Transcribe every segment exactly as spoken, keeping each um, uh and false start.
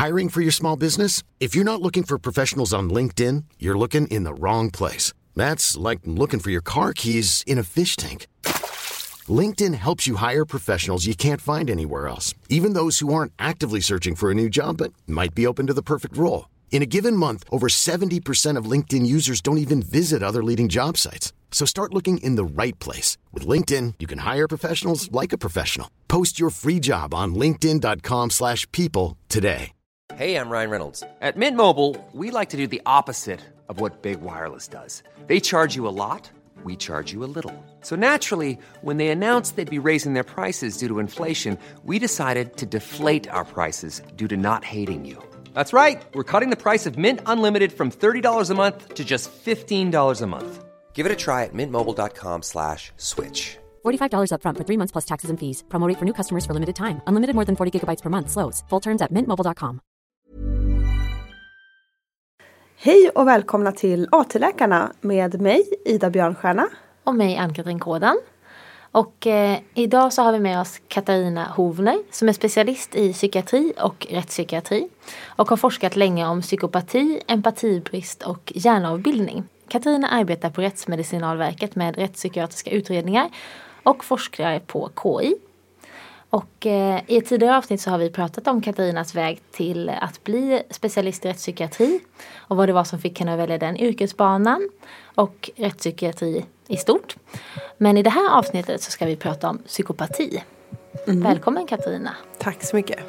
Hiring for your small business? If you're not looking for professionals on LinkedIn, you're looking in the wrong place. That's like looking for your car keys in a fish tank. LinkedIn helps you hire professionals you can't find anywhere else, even those who aren't actively searching for a new job but might be open to the perfect role. In a given month, over seventy percent of LinkedIn users don't even visit other leading job sites. So start looking in the right place. With LinkedIn, you can hire professionals like a professional. Post your free job on linkedin dot com slash people today. Hey, I'm Ryan Reynolds. At Mint Mobile, we like to do the opposite of what Big Wireless does. They charge you a lot, we charge you a little. So naturally, when they announced they'd be raising their prices due to inflation, we decided to deflate our prices due to not hating you. That's right. We're cutting the price of Mint Unlimited from thirty dollars a month to just fifteen dollars a month. Give it a try at mintmobile.com slash switch. forty-five dollars up front for three months plus taxes and fees. Promo rate for new customers for limited time. Unlimited more than forty gigabytes per month. Slows full terms at mint mobile dot com. Hej och välkomna till A T-läkarna med mig, Ida Björnstjärna. Och mig, Ann-Katrin Kådan. Och eh, idag så har vi med oss Katarina Hovner som är specialist i psykiatri och rättspsykiatri. Och har forskat länge om psykopati, empatibrist och hjärnavbildning. Katarina arbetar på Rättsmedicinalverket med rättspsykiatriska utredningar och forskar på K I. Och eh, i ett tidigare avsnitt så har vi pratat om Katarinas väg till att bli specialist i rättspsykiatri och vad det var som fick henne att välja den yrkesbanan och rättspsykiatri i stort. Men i det här avsnittet så ska vi prata om psykopati. Mm. Välkommen Katarina. Tack så mycket.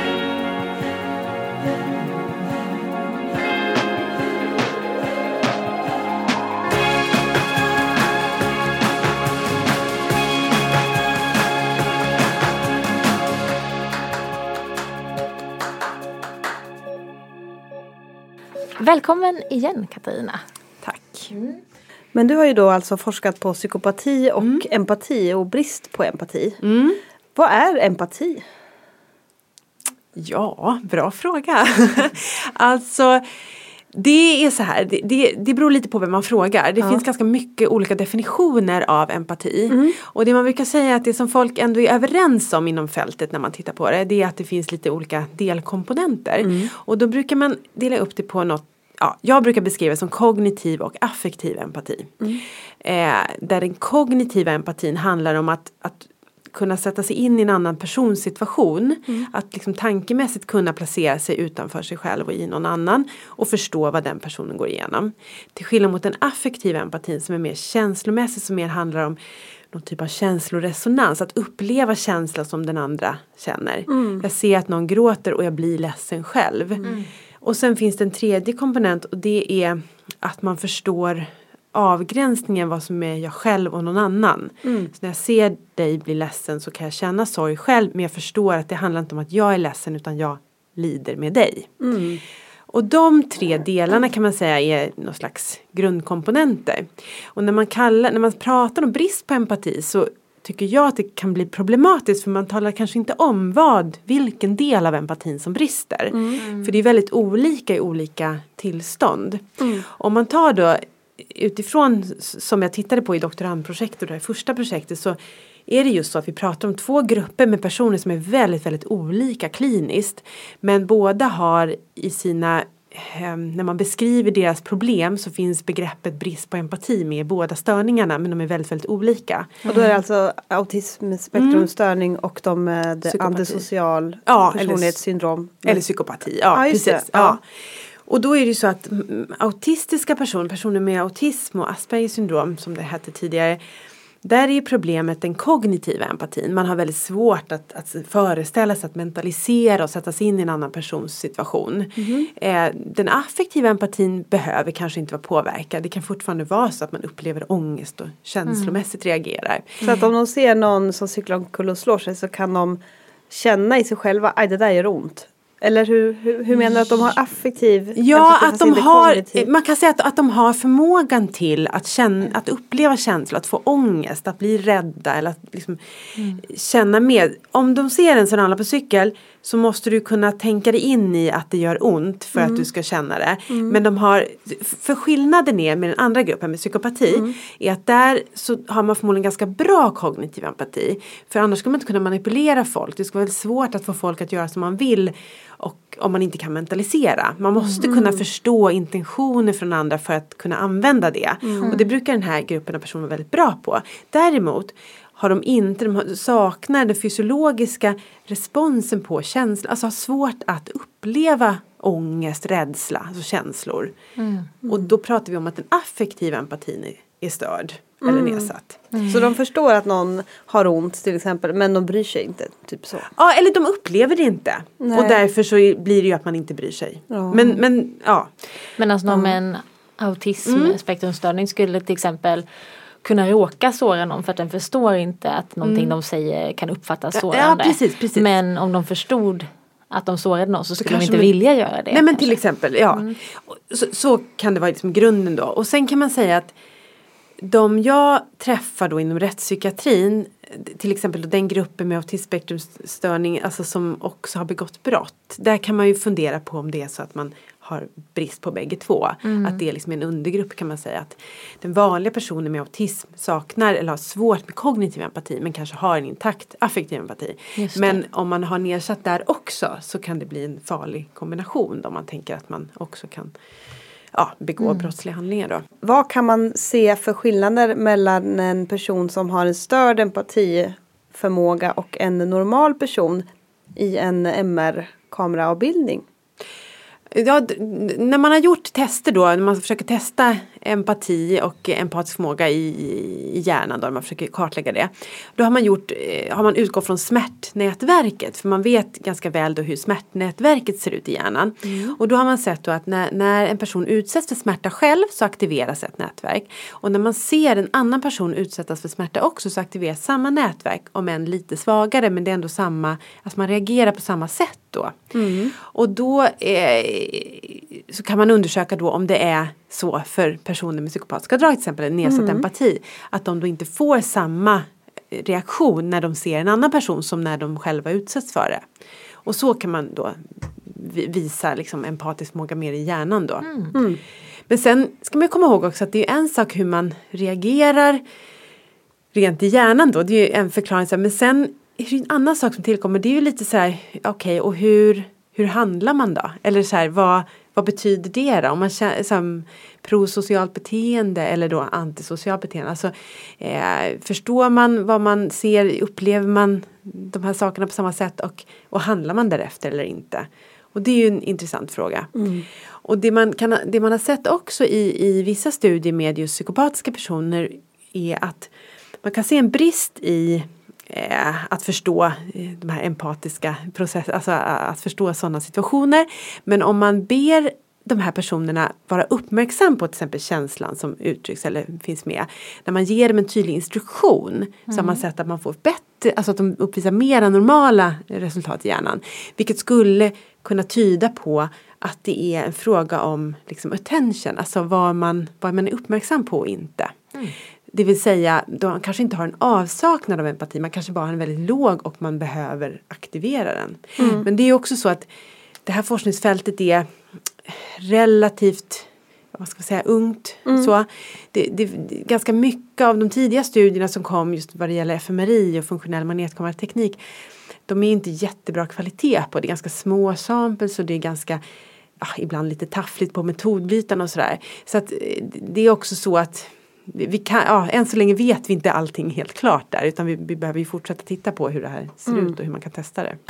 Välkommen igen Katarina. Tack. Mm. Men du har ju då alltså forskat på psykopati och mm. empati och brist på empati. Mm. Vad är empati? Ja, bra fråga. Alltså, det är så här. Det, det, det beror lite på vem man frågar. Det ja. finns ganska mycket olika definitioner av empati. Mm. Och det man brukar säga är att det som folk ändå är överens om inom fältet när man tittar på det. Det är att det finns lite olika delkomponenter. Mm. Och då brukar man dela upp det på något. Ja, jag brukar beskriva det som kognitiv och affektiv empati. Mm. Eh, där den kognitiva empatin handlar om att, att kunna sätta sig in i en annan persons situation. Mm. Att liksom tankemässigt kunna placera sig utanför sig själv och i någon annan. Och förstå vad den personen går igenom. Till skillnad mot den affektiva empatin som är mer känslomässig. Som mer handlar om någon typ av känsloresonans. Att uppleva känslan som den andra känner. Mm. Jag ser att någon gråter och jag blir ledsen själv. Mm. Och sen finns det en tredje komponent och det är att man förstår avgränsningen vad som är jag själv och någon annan. Mm. Så när jag ser dig bli ledsen så kan jag känna sorg själv men jag förstår att det handlar inte om att jag är ledsen utan jag lider med dig. Mm. Och de tre delarna kan man säga är någon slags grundkomponenter. Och när man, kallar, när man pratar om brist på empati så tycker jag att det kan bli problematiskt för man talar kanske inte om vad, vilken del av empatin som brister. Mm. För det är väldigt olika i olika tillstånd. Mm. Om man tar då utifrån som jag tittade på i doktorandprojektet och det här första projektet så är det just så att vi pratar om två grupper med personer som är väldigt, väldigt olika kliniskt. Men båda har i sina när man beskriver deras problem så finns begreppet brist på empati med båda störningarna men de är väldigt, väldigt olika. Och då är det alltså autismspektrumstörning mm. och de med psykopati. Antisocial ja, personlighetssyndrom. Eller, eller psykopati, ja, ja precis. Ja. Ja. Och då är det ju så att autistiska personer, personer med autism och Aspergers syndrom som det hette tidigare, där är problemet den kognitiva empatin. Man har väldigt svårt att, att föreställa sig, att mentalisera och sätta sig in i en annan persons situation. Mm-hmm. Eh, den affektiva empatin behöver kanske inte vara påverkad. Det kan fortfarande vara så att man upplever ångest och känslomässigt mm. reagerar. Så att om de ser någon som cyklar omkull och slår sig så kan de känna i sig själva, aj det där gör ont. Eller hur, hur, hur menar du att de har affektiv? Ja, att de har, kognitiv? Man kan säga att, att de har förmågan till att, känna, att uppleva känslor, att få ångest, att bli rädda eller att liksom mm. känna med. Om de ser en som ramlar på cykel så måste du kunna tänka dig in i att det gör ont för mm. att du ska känna det. Mm. Men de har, för skillnaden är med den andra gruppen med psykopati mm. är att där så har man förmodligen ganska bra kognitiv empati. För annars skulle man inte kunna manipulera folk. Det skulle vara väldigt svårt att få folk att göra som man vill och om man inte kan mentalisera. Man måste mm. kunna förstå intentioner från andra för att kunna använda det. Mm. Och det brukar den här gruppen av personer vara väldigt bra på. Däremot har de inte, de saknar den fysiologiska responsen på känslor. Alltså har svårt att uppleva ångest, rädsla, alltså känslor. Mm. Mm. Och då pratar vi om att den affektiva empatin är, är störd mm. eller nedsatt. Mm. Så de förstår att någon har ont till exempel, men de bryr sig inte, typ så. Ja, eller de upplever det inte. Nej. Och därför så blir det ju att man inte bryr sig. Ja. Men, men, ja. Men alltså någon med en autismspektrumstörning skulle till exempel kunna råka såra någon för att den förstår inte att någonting mm. de säger kan uppfattas sårande. Ja, precis, precis. Men om de förstod att de sårade någon så skulle så de inte vi... vilja göra det. Nej, men till exempel, ja. Mm. Så, så kan det vara liksom grunden då. Och sen kan man säga att de jag träffar då inom rättspsykiatrin, till exempel då den gruppen med autismspektrumstörning, alltså som också har begått brott. Där kan man ju fundera på om det är så att man har brist på bägge två. Mm. Att det är liksom en undergrupp kan man säga. Att den vanliga personen med autism saknar eller har svårt med kognitiv empati men kanske har en intakt affektiv empati. Men om man har nedsatt där också så kan det bli en farlig kombination om man tänker att man också kan ja, begå mm. brottsliga handlingar då. Vad kan man se för skillnader mellan en person som har en störd empatiförmåga och en normal person i en M R-kameraavbildning? Ja, när man har gjort tester då, när man försöker testa empati och empatisk förmåga i, i hjärnan då, när man försöker kartlägga det. Då har man gjort, har man utgått från smärtnätverket, för man vet ganska väl då hur smärtnätverket ser ut i hjärnan. Mm. Och då har man sett då att när, när en person utsätts för smärta själv så aktiveras ett nätverk. Och när man ser en annan person utsättas för smärta också så aktiveras samma nätverk, om än lite svagare, men det är ändå samma, alltså man reagerar på samma sätt då. Mm. Och då eh, så kan man undersöka då om det är så för personer med psykopatiska drag, till exempel en nedsatt mm. empati, att de då inte får samma reaktion när de ser en annan person som när de själva utsätts för det. Och så kan man då visa liksom empatisk förmåga mer i hjärnan då. Mm. Mm. Men sen ska man komma ihåg också att det är en sak hur man reagerar rent i hjärnan då, det är ju en förklaring, men sen är det en annan sak som tillkommer, det är ju lite så här, okej, okay, och hur, hur handlar man då? Eller så här, vad, vad betyder det då? Om man känner som prosocialt beteende eller då antisocialt beteende. Alltså, eh, förstår man vad man ser, upplever man de här sakerna på samma sätt och, och handlar man därefter eller inte? Och det är ju en intressant fråga. Mm. Och det man, kan, det man har sett också i, i vissa studier med just psykopatiska personer är att man kan se en brist i eh, att förstå de här empatiska processerna, alltså att förstå sådana situationer. Men om man ber de här personerna vara uppmärksam på till exempel känslan som uttrycks eller finns med. När man ger dem en tydlig instruktion mm. så har man sett att man får bättre, alltså att de uppvisar mera normala resultat i hjärnan. Vilket skulle kunna tyda på att det är en fråga om liksom attention, alltså vad man, vad man är uppmärksam på och inte. Mm. Det vill säga, de kanske inte har en avsaknad av empati, man kanske bara har en väldigt låg och man behöver aktivera den. Mm. Men det är också så att det här forskningsfältet är relativt, vad ska man säga, ungt. Mm. Så det, det, det, ganska mycket av de tidiga studierna som kom just vad det gäller F M R I och funktionell magnetkamerateknik, de är inte jättebra kvalitet på. Det är ganska små samples och det är ganska, ja, ibland lite taffligt på metodbyten och sådär. Så att det är också så att vi kan, ja, än så länge vet vi inte allting helt klart där, utan vi, vi behöver ju fortsätta titta på hur det här ser mm. ut och hur man kan testa det.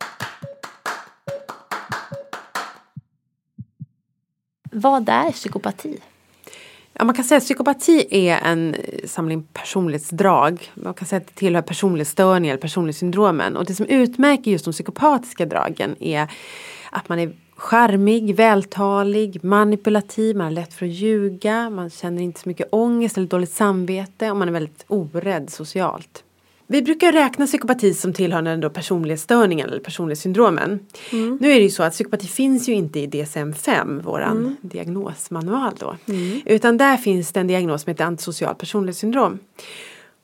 Vad är psykopati? Ja, man kan säga att psykopati är en samling personlighetsdrag. Man kan säga att det tillhör personlighetsstörningar eller personlighetssyndromen. Och det som utmärker just de psykopatiska dragen är att man är charmig, vältalig, manipulativ, man är lätt för att ljuga, man känner inte så mycket ångest eller dåligt samvete och man är väldigt orädd socialt. Vi brukar räkna psykopati som tillhörande då personlighetsstörningen eller personlighetssyndromen. Mm. Nu är det ju så att psykopati finns ju inte i D S M fem, våran mm. diagnosmanual då. Mm. Utan där finns det en diagnos som heter antisocialt personlighetssyndrom.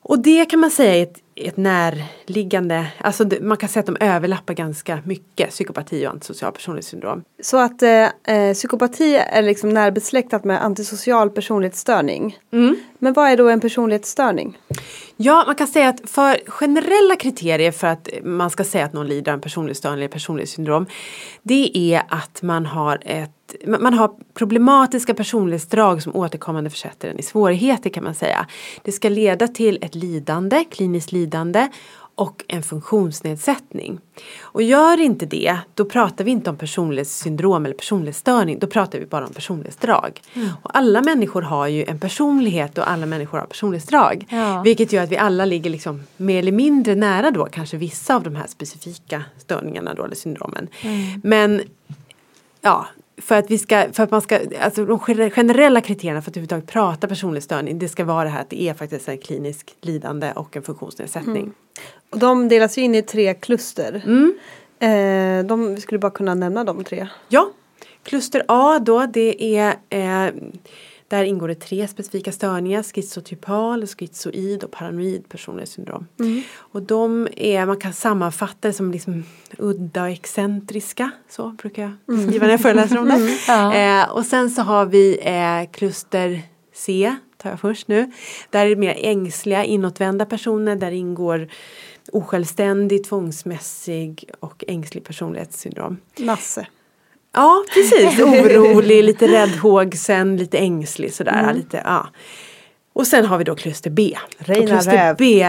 Och det kan man säga är ett, ett närliggande, alltså det, man kan säga att de överlappar ganska mycket, psykopati och antisocial personlighetssyndrom. Så att eh, psykopati är liksom närbesläktat med antisocial personlighetsstörning. Mm. Men vad är då en personlighetsstörning? Ja, man kan säga att för generella kriterier för att man ska säga att någon lider av en personlighetsstörning eller personlighetssyndrom, det är att man har ett man har problematiska personlighetsdrag som återkommande försätter den i svårigheter, kan man säga. Det ska leda till ett lidande, kliniskt lidande och en funktionsnedsättning. Och gör inte det, då pratar vi inte om personlighetssyndrom eller personlighetsstörning, då pratar vi bara om personlighetsdrag. Mm. Och alla människor har ju en personlighet och alla människor har personlighetsdrag. Ja. Vilket gör att vi alla ligger liksom mer eller mindre nära då kanske vissa av de här specifika störningarna då, eller syndromen. Mm. Men ja, för att vi ska, för att man ska, alltså de generella kriterierna för att överhuvudtaget prata personlighetsstörning, det ska vara det här att det är faktiskt en klinisk lidande och en funktionsnedsättning. Mm. Och de delas ju in i tre kluster. Mm. Eh, de, vi skulle bara kunna nämna de tre. Ja, kluster A då, det är, eh, där ingår det tre specifika störningar, schizotypal, schizoid och paranoid personlighetssyndrom. Mm. Och de är, man kan sammanfatta det som liksom udda och excentriska, så brukar jag skriva mm. när jag föreläser om det. Mm. Ja. Eh, och sen så har vi eh, kluster C, tar jag först nu. Där är det mer ängsliga, inåtvända personer, där ingår osjälvständig, tvångsmässig och ängslig personlighetssyndrom. Nasse. Ja, precis. Orolig, lite räddhågsen, lite ängslig sådär. Mm. Lite, ja. Och sen har vi då kluster B. Reina kluster räv. B.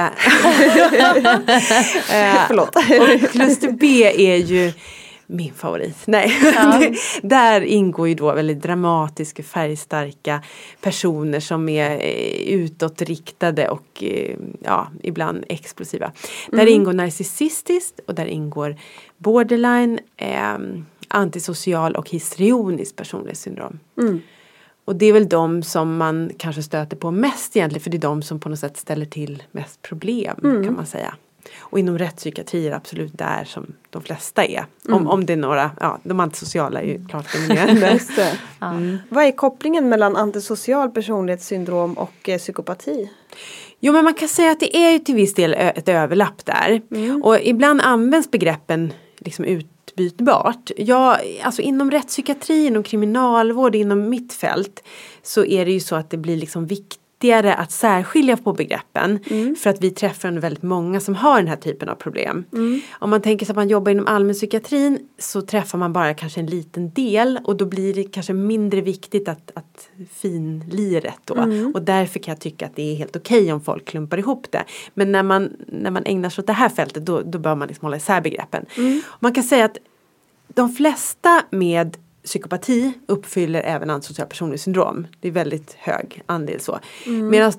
Förlåt. Och kluster B är ju min favorit. Nej, ja. Där ingår ju då väldigt dramatiska, färgstarka personer som är utåtriktade och ja, ibland explosiva. Mm. Där ingår narcissistiskt och där ingår borderline, eh, antisocial och histrionisk personlighetssyndrom. Mm. Och det är väl de som man kanske stöter på mest egentligen, för det är de som på något sätt ställer till mest problem, mm. kan man säga. Och inom rättspsykiatri är det absolut där som de flesta är. Mm. Om, om det är några, ja, de antisociala är ju klart dominerande. Just det. Mm. Vad är kopplingen mellan antisocial personlighetssyndrom och eh, psykopati? Jo, men man kan säga att det är ju till viss del ett överlapp där. Mm. Och ibland används begreppen liksom utbytbart. Ja, alltså inom rättspsykiatri, inom kriminalvård, inom mitt fält så är det ju så att det blir liksom viktigt att särskilja på begreppen, mm. för att vi träffar väldigt många som har den här typen av problem. Mm. Om man tänker sig att man jobbar inom allmänpsykiatrin så träffar man bara kanske en liten del och då blir det kanske mindre viktigt att, att finliret då. Mm. Och därför kan jag tycka att det är helt okej om folk klumpar ihop det. Men när man, när man ägnar sig åt det här fältet då, då bör man liksom hålla isär begreppen. Mm. Man kan säga att de flesta med psykopati uppfyller även antisocial personlighetssyndrom. Det är väldigt hög andel så. Mm. Medan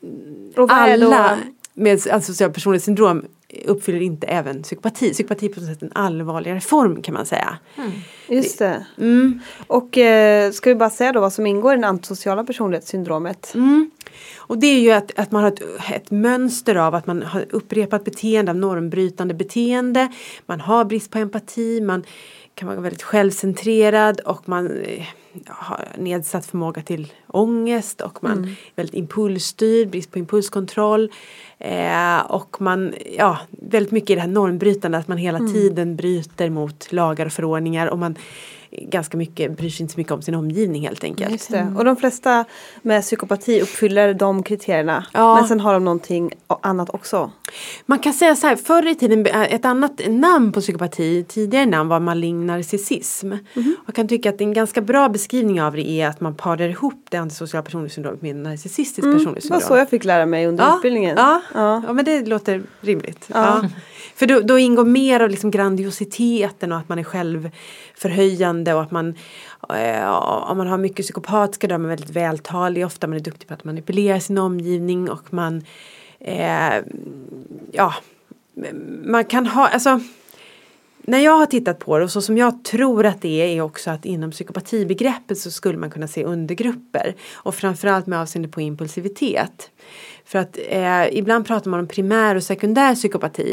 alla med antisocial personlighetssyndrom uppfyller inte även psykopati. Psykopati är på något sätt en allvarligare form, kan man säga. Mm. Just det. Mm. Och eh, ska vi bara säga då vad som ingår i den antisociala personlighetssyndromet? Mm. Och det är ju att, att man har ett, ett mönster av att man har upprepat beteende, av normbrytande beteende. Man har brist på empati, man kan vara väldigt självcentrerad och man eh, har nedsatt förmåga till ångest och man mm. är väldigt impulsstyrd, brist på impulskontroll eh, och man, ja, väldigt mycket i det här normbrytande, att man hela mm. tiden bryter mot lagar och förordningar och man ganska mycket bryr sig inte så mycket om sin omgivning helt enkelt. Just det. Och de flesta med psykopati uppfyller de kriterierna. Ja. Men sen har de någonting annat också. Man kan säga så här, förr i tiden, ett annat namn på psykopati, tidigare namn var malign narcissism. Mm-hmm. Jag kan tycka att en ganska bra beskrivning av det är att man parar ihop det antisociala personlighetssyndromet med narcissistisk mm, personlighetssyndrom. Det var så jag fick lära mig under ja, utbildningen. Ja, ja. ja, men det låter rimligt. Ja. Ja. För då, då ingår mer av liksom grandiositeten och att man är självförhöjande och att man, eh, om man har mycket psykopatiska då är man väldigt vältalig, ofta man är duktig på att manipulera sin omgivning och man, eh, ja, man kan ha, alltså, när jag har tittat på det och så som jag tror att det är, är också att inom psykopatibegreppet så skulle man kunna se undergrupper och framförallt med avseende på impulsivitet. För att eh, ibland pratar man om primär och sekundär psykopati.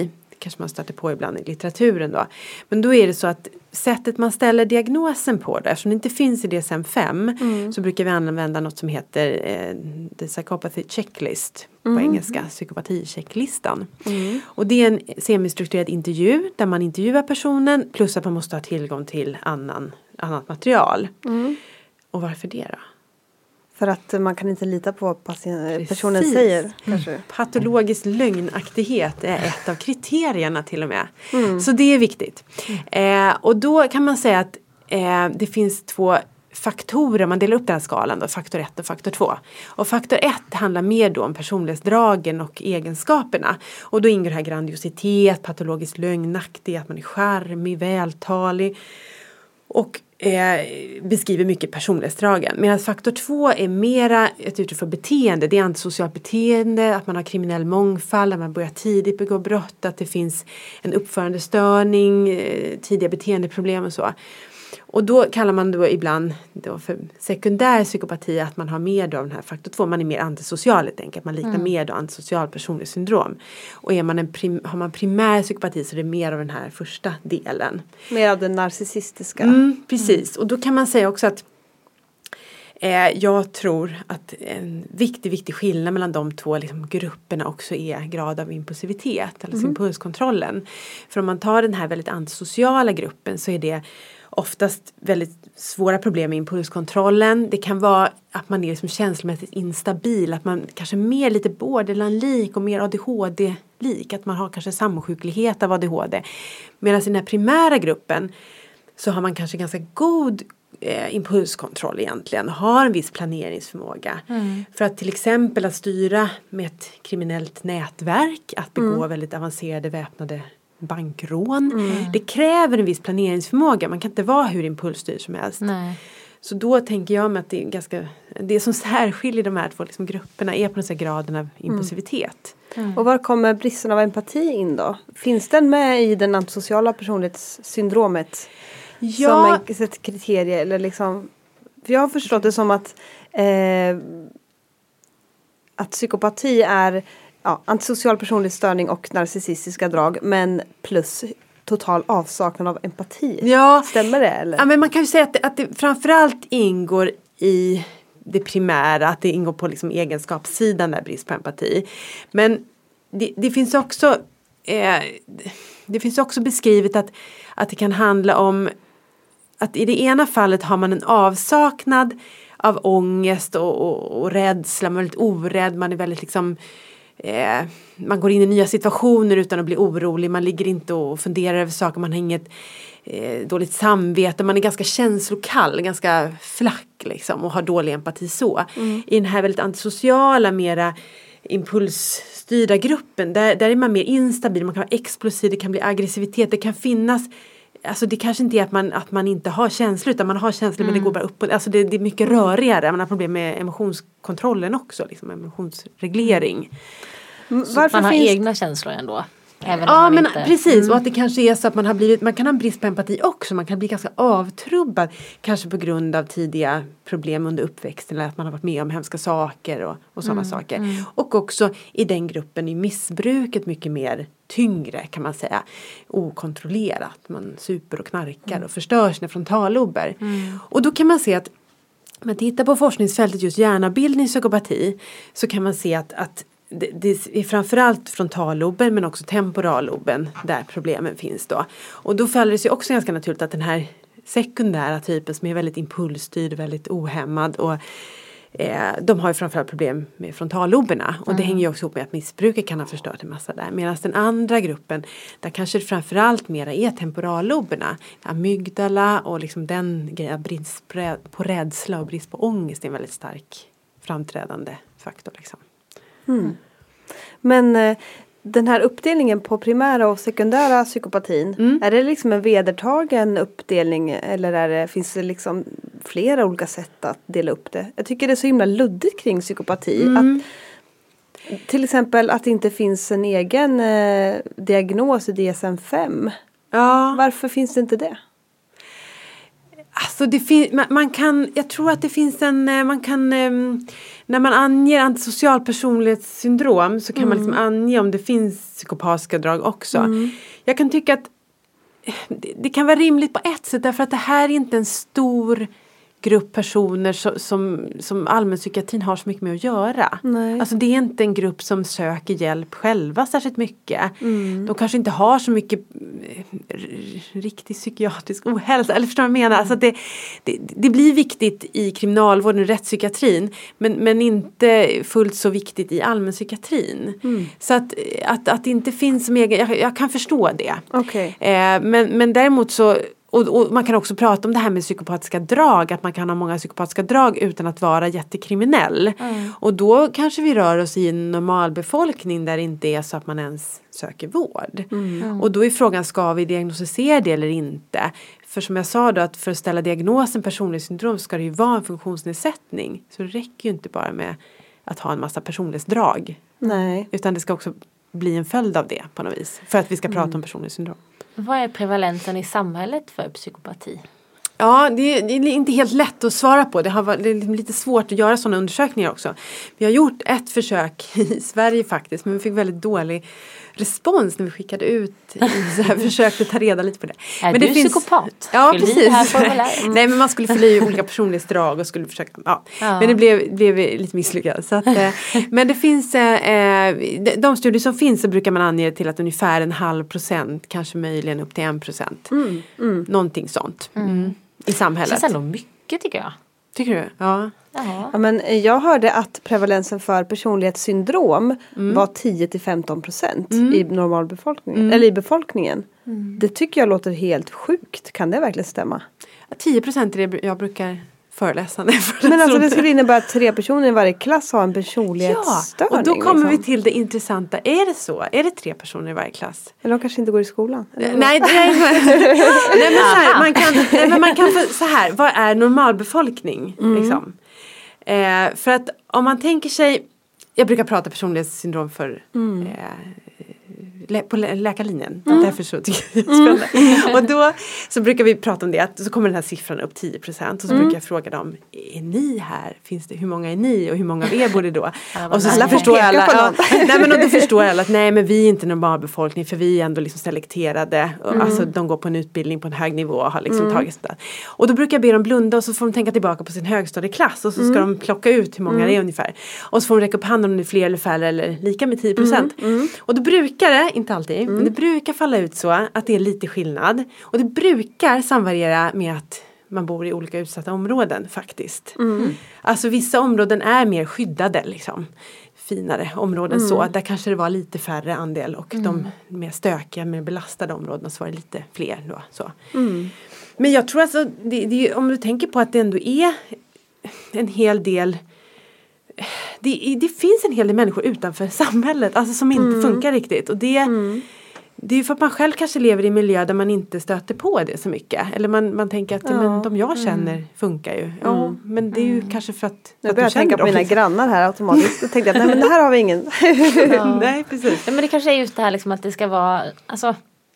kanske man stöter på ibland i litteraturen då. Men då är det så att sättet man ställer diagnosen på det, eftersom det inte finns i D S M fem mm. så brukar vi använda något som heter eh, The Psychopathy Checklist på mm. engelska, psykopati-checklistan. Mm. Och det är en semistrukturerad intervju där man intervjuar personen plus att man måste ha tillgång till annan, annat material. Mm. Och varför det då? För att man kan inte lita på vad patient- personen säger. Mm. Patologisk lögnaktighet är ett av kriterierna till och med. Mm. Så det är viktigt. Mm. Eh, och då kan man säga att eh, det finns två faktorer. Man delar upp den här skalan då. Faktor ett och faktor två. Och faktor ett handlar mer då om personlighetsdragen och egenskaperna. Och då ingår det här grandiositet, patologisk lögnaktighet, att man är charmig, vältalig. Och eh, beskriver mycket personlighetsdragen. Medan faktor två är mera ett uttryck för beteende. Det är antisocialt beteende, att man har kriminell mångfald, att man börjar tidigt begå brott, att det finns en uppförandestörning, eh, tidiga beteendeproblem och så. Och då kallar man då ibland då för sekundär psykopati att man har mer då av den här faktor två. Man är mer antisocial helt enkelt. Man liknar mm. mer då antisocial personlighetssyndrom. Och är man en prim, har man primär psykopati så är det mer av den här första delen. Mer av den narcissistiska. Mm, precis. Mm. Och då kan man säga också att eh, jag tror att en viktig, viktig skillnad mellan de två liksom, grupperna också är grad av impulsivitet. Alltså mm. impulskontrollen. För om man tar den här väldigt antisociala gruppen så är det oftast väldigt svåra problem med impulskontrollen. Det kan vara att man är liksom känslomässigt instabil. Att man kanske är mer lite borderline-lik och mer A D H D-lik. Att man har kanske samsjuklighet av A D H D. Medan i den här primära gruppen så har man kanske ganska god eh, impulskontroll egentligen. Har en viss planeringsförmåga. Mm. För att till exempel att styra med ett kriminellt nätverk. Att begå mm. väldigt avancerade väpnade bankrån. Mm. Det kräver en viss planeringsförmåga. Man kan inte vara hur impulsstyrd som helst. Nej. Så då tänker jag mig att det är ganska, det som särskiljer de här två liksom grupperna är på den här graden av impulsivitet. Mm. Mm. Och var kommer bristen av empati in då? Finns den med i den antisociala personlighetssyndromet? Ja. Som ett kriterie eller liksom, för jag har förstått det som att eh, att psykopati är ja, antisocial personlighetsstörning och narcissistiska drag, men plus total avsaknad av empati. Ja, stämmer det eller? Ja, men man kan ju säga att det, att det framförallt ingår i det primära, att det ingår på liksom egenskapssidan där brist på empati. Men det, det finns också eh, det finns också beskrivet att, att det kan handla om att i det ena fallet har man en avsaknad av ångest och, och, och rädsla, man är väldigt orädd, man är väldigt liksom Eh, man går in i nya situationer utan att bli orolig. Man ligger inte och funderar över saker. Man har inget eh, dåligt samvete. Man är ganska känslokall, ganska flack liksom, och har dålig empati så. Mm. I den här väldigt antisociala, mera impulsstyrda gruppen, där, där är man mer instabil. Man kan vara explosiv, det kan bli aggressivitet. Det kan finnas, alltså det kanske inte är att man, att man inte har känslor, utan man har känslor mm. men det går bara upp. Alltså det, det är mycket rörigare. Man har problem med emotionskontrollen också, liksom emotionsreglering. Varför man har finns... egna känslor ändå. Även ja, om man men inte... precis. Mm. Och att det kanske är så att man har blivit, man kan ha en brist på empati också. Man kan bli ganska avtrubbad. Kanske på grund av tidiga problem under uppväxten. Eller att man har varit med om hemska saker och, och sådana mm. saker. Mm. Och också i den gruppen är missbruket mycket mer tyngre kan man säga. Okontrollerat. Man super och knarkar mm. och förstör sina frontallober. Mm. Och då kan man se att om man tittar på forskningsfältet just hjärnabildning och psykopati. Så kan man se att, att Det, det är framförallt frontalloben men också temporalloben där problemen finns då. Och då faller det sig också ganska naturligt att den här sekundära typen som är väldigt impulsstyrd, väldigt ohämmad och eh, de har ju framförallt problem med frontalloberna. Och mm. det hänger ju också ihop med att missbruket kan ha förstört en massa där. Medan den andra gruppen, där kanske det framförallt mera är temporalloberna. Amygdala och liksom den grejen, brist på rädsla och brist på ångest är en väldigt stark framträdande faktor liksom. Mm. Men eh, den här uppdelningen på primära och sekundära psykopatin, mm. är det liksom en vedertagen uppdelning eller är det, finns det liksom flera olika sätt att dela upp det? Jag tycker det är så himla luddigt kring psykopati. Mm. Att, till exempel att det inte finns en egen eh, diagnos i D S M fem. Ja. Varför finns det inte det? Alltså Alltså det fin- man, man kan, jag tror att det finns en, man kan, um, när man anger antisocial personlighetssyndrom så kan mm. man liksom ange om det finns psykopatiska drag också. Mm. Jag kan tycka att det, det kan vara rimligt på ett sätt därför att det här är inte en stor grupp personer som, som, som allmänpsykiatrin har så mycket med att göra. Nej. Alltså det är inte en grupp som söker hjälp själva särskilt mycket. Mm. De kanske inte har så mycket riktig psykiatrisk ohälsa. Eller förstår du vad jag menar? Alltså det, det, det blir viktigt i kriminalvården och rättspsykiatrin. Men, men inte fullt så viktigt i allmänpsykiatrin. Mm. Så att, att, att det inte finns som egen... Jag, jag kan förstå det. Okay. Eh, men, men däremot så... Och, och man kan också prata om det här med psykopatiska drag. Att man kan ha många psykopatiska drag utan att vara jättekriminell. Mm. Och då kanske vi rör oss i en normalbefolkning där det inte är så att man ens söker vård. Mm. Och då är frågan, ska vi diagnostisera det eller inte? För som jag sa då, att för att ställa diagnosen personlighetssyndrom ska det ju vara en funktionsnedsättning. Så det räcker ju inte bara med att ha en massa personlighetsdrag. Nej. Utan det ska också bli en följd av det på något vis. För att vi ska prata mm. om personlighetssyndrom. Vad är prevalensen i samhället för psykopati? Ja, det är, det är inte helt lätt att svara på. Det har varit det är lite svårt att göra sådana undersökningar också. Vi har gjort ett försök i Sverige faktiskt, men vi fick väldigt dålig respons när vi skickade ut så här, försökte ta reda lite på det. Är men du det finns, psykopat? Ja, precis. Mm. Nej, men man skulle fylla i olika personlighetsdrag och skulle försöka, ja. ja. Men det blev, blev lite misslyckat. Så att, eh, men det finns, eh, de studier som finns så brukar man ange till att ungefär en halv procent, kanske möjligen upp till en procent. Mm. Mm. Någonting sånt. Mm. I samhället. Det känns ändå mycket tycker jag. Tycker du? Ja. Ja, men jag hörde att prevalensen för personlighetssyndrom mm. var tio till femton procent mm. i normalbefolkningen. Mm. Eller i befolkningen. Mm. Det tycker jag låter helt sjukt. Kan det verkligen stämma? tio procent är det jag brukar föreläsa. Men alltså det skulle innebära att tre personer i varje klass har en personlighetsstörning. Ja, och då kommer liksom. vi till det intressanta. Är det så? Är det tre personer i varje klass? Eller de kanske inte går i skolan. Nej, nej, nej, nej men så här, man kan, nej, men man kan få, så här, vad är normalbefolkning? Mm. Liksom? Eh, för att om man tänker sig, jag brukar prata personlighetssyndrom för mm. eh, lä, på lä, läkarlinjen. Mm. Därför så tycker jag det är spännande. Mm. Och då så brukar vi prata om det, att så kommer den här siffran upp tio procent och så mm. brukar jag fråga dem, är ni här? Finns det, hur många är ni och hur många av er bor det då? Och så, så förstår alla, ja, nej men och då förstår alla att nej men vi är inte normalbefolkning för vi är ändå liksom selekterade. Och, mm. Alltså de går på en utbildning på en hög nivå och har liksom mm. tagit sådär. Och då brukar jag be dem blunda och så får de tänka tillbaka på sin högstadieklass och så ska mm. de plocka ut hur många mm. det är ungefär. Och så får de räcka upp handen om det är fler eller färre eller lika med tio procent. Mm. Mm. Och då brukar det, inte alltid, mm. men det brukar falla ut så att det är lite skillnad. Och det brukar samvariera med att man bor i olika utsatta områden faktiskt. Mm. Alltså vissa områden är mer skyddade liksom. Finare områden mm. så. Att där kanske det var lite färre andel. Och mm. de mer stökiga, mer belastade områdena så var det lite fler då. Så. Mm. Men jag tror alltså, det, det, om du tänker på att det ändå är en hel del... Det, det finns en hel del människor utanför samhället. Alltså som inte mm. funkar riktigt. Och det... Mm. Det är ju för att man själv kanske lever i en miljö där man inte stöter på det så mycket. Eller man, man tänker att ja. men, de jag känner mm. funkar ju. Ja, mm. men det är ju mm. kanske för att, jag att börjar tänka på mina liksom. grannar här automatiskt. Och tänkte att nej men det här har vi ingen. Ja. Nej, precis. Ja, men det kanske är just det här liksom att det ska vara, alltså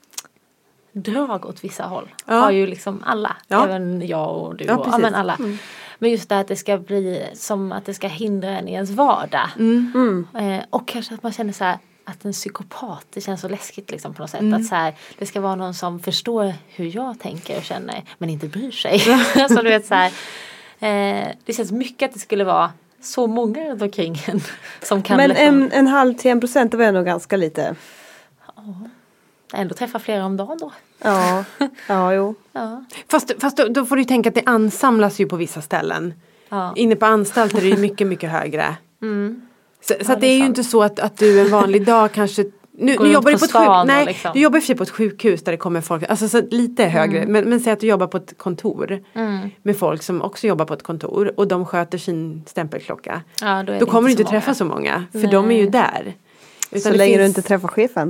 drag åt vissa håll. Ja. Har ju liksom alla. Ja. Även jag och du ja, och ja, men alla. Mm. Men just det här att det ska bli som att det ska hindra en i ens vardag. Mm. Mm. Eh, och kanske att man känner så här. Att en psykopat, det känns så läskigt liksom på något sätt. Mm. Att så här, det ska vara någon som förstår hur jag tänker och känner. Men inte bryr sig. Så du vet så här. Eh, det känns mycket att det skulle vara så många runt omkring en. Som kan men liksom, en, en halv till en procent är ändå ganska lite. Ja. Ändå träffa flera om dagen då. Ja, ja jo. Ja. Fast, fast då, då får du tänka att det ansamlas ju på vissa ställen. Ja. Inne på anstalter är det ju mycket, mycket högre. Mm. Så, ja, så att det är, är ju inte så att, att du en vanlig dag kanske... Nu, nu jobbar du på ett sjuk, nej, liksom. Du jobbar i och för sig på ett sjukhus där det kommer folk, alltså så lite högre, mm. men, men säg att du jobbar på ett kontor mm. med folk som också jobbar på ett kontor och de sköter sin stämpelklocka. Ja, då, då kommer du inte många. träffa så många, för nej. de är ju där. Utan så länge finns... du inte träffar chefen.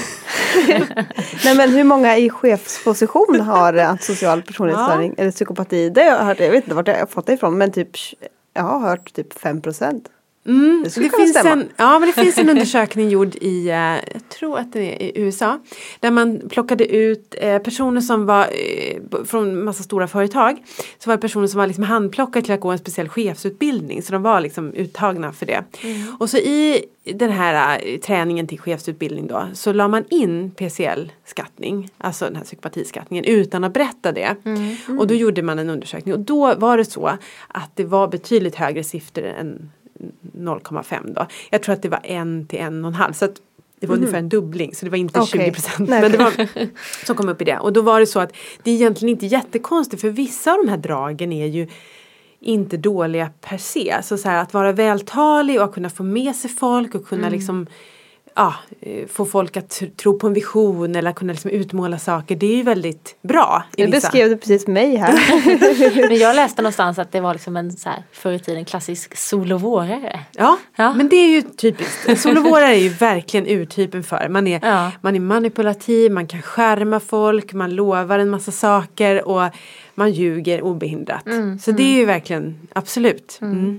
Nej men hur många i chefsposition har antisocial personlighetsstörning ja. eller psykopati? Det har jag hört, jag vet inte vart jag har fått det ifrån, men typ jag har hört typ fem procent. Mm, det skulle det kunna finns stämma. en, ja, men det finns en undersökning gjord i, jag tror att det är i U S A, där man plockade ut eh, personer som var eh, från massa stora företag. Så var det personer som var liksom handplockade till att gå en speciell chefsutbildning, så de var liksom uttagna för det. Mm. Och så i den här uh, träningen till chefsutbildning då, så la man in P C L-skattning, alltså den här psykopatiskattningen, utan att berätta det. Mm. Mm. Och då gjorde man en undersökning, och då var det så att det var betydligt högre siffror än noll komma fem då. Jag tror att det var en till en och en halv, så att det var mm. ungefär en dubbling, så det var inte okay. tjugo procent. Men det var som kom upp i det. Och då var det så att det är egentligen inte jättekonstigt, för vissa av de här dragen är ju inte dåliga per se. Så, så här, att vara vältalig och att kunna få med sig folk och kunna mm. liksom ja, få folk att tro på en vision eller kunna liksom utmåla saker, det är ju väldigt bra. Jag beskrev det precis mig här. Men jag läste någonstans att det var liksom en så här, förr i tiden klassisk solovårare. Ja, ja, men det är ju typiskt. Solovårare är ju verkligen urtypen för. Man är, ja. man är manipulativ, man kan skärma folk, man lovar en massa saker och man ljuger obehindrat. Mm, så mm. det är ju verkligen, absolut. Mm. Mm.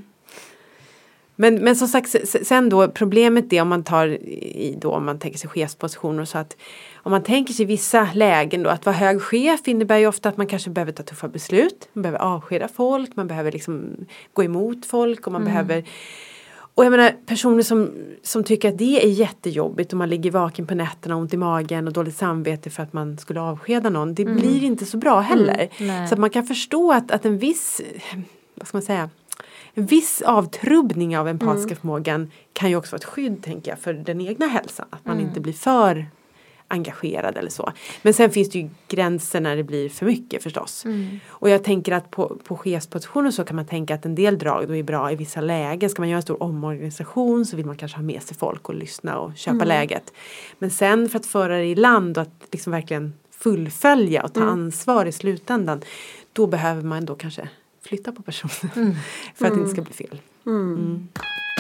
Men, men som sagt, sen då, problemet är om man tar i då, om man tänker sig chefspositioner och så att om man tänker sig vissa lägen då, att vara hög chef innebär ju ofta att man kanske behöver ta tuffa beslut, man behöver avskeda folk, man behöver liksom gå emot folk och man mm. behöver, och jag menar personer som, som tycker att det är jättejobbigt och man ligger vaken på nätterna, ont i magen och dåligt samvete för att man skulle avskeda någon, det mm. blir inte så bra heller. Mm. Så att man kan förstå att, att en viss, vad ska man säga, en viss avtrubbning av empatiska mm. förmågan kan ju också vara ett skydd, tänker jag, för den egna hälsan. Att man mm. inte blir för engagerad eller så. Men sen finns det ju gränser när det blir för mycket förstås. Mm. Och jag tänker att på, på chefspositioner så kan man tänka att en del drag då är bra i vissa lägen. Ska man göra en stor omorganisation så vill man kanske ha med sig folk och lyssna och köpa mm. läget. Men sen för att föra det i land och att liksom verkligen fullfölja och ta mm. ansvar i slutändan, då behöver man då kanske flytta på personen mm. för att mm. det inte ska bli fel. Mm. Mm.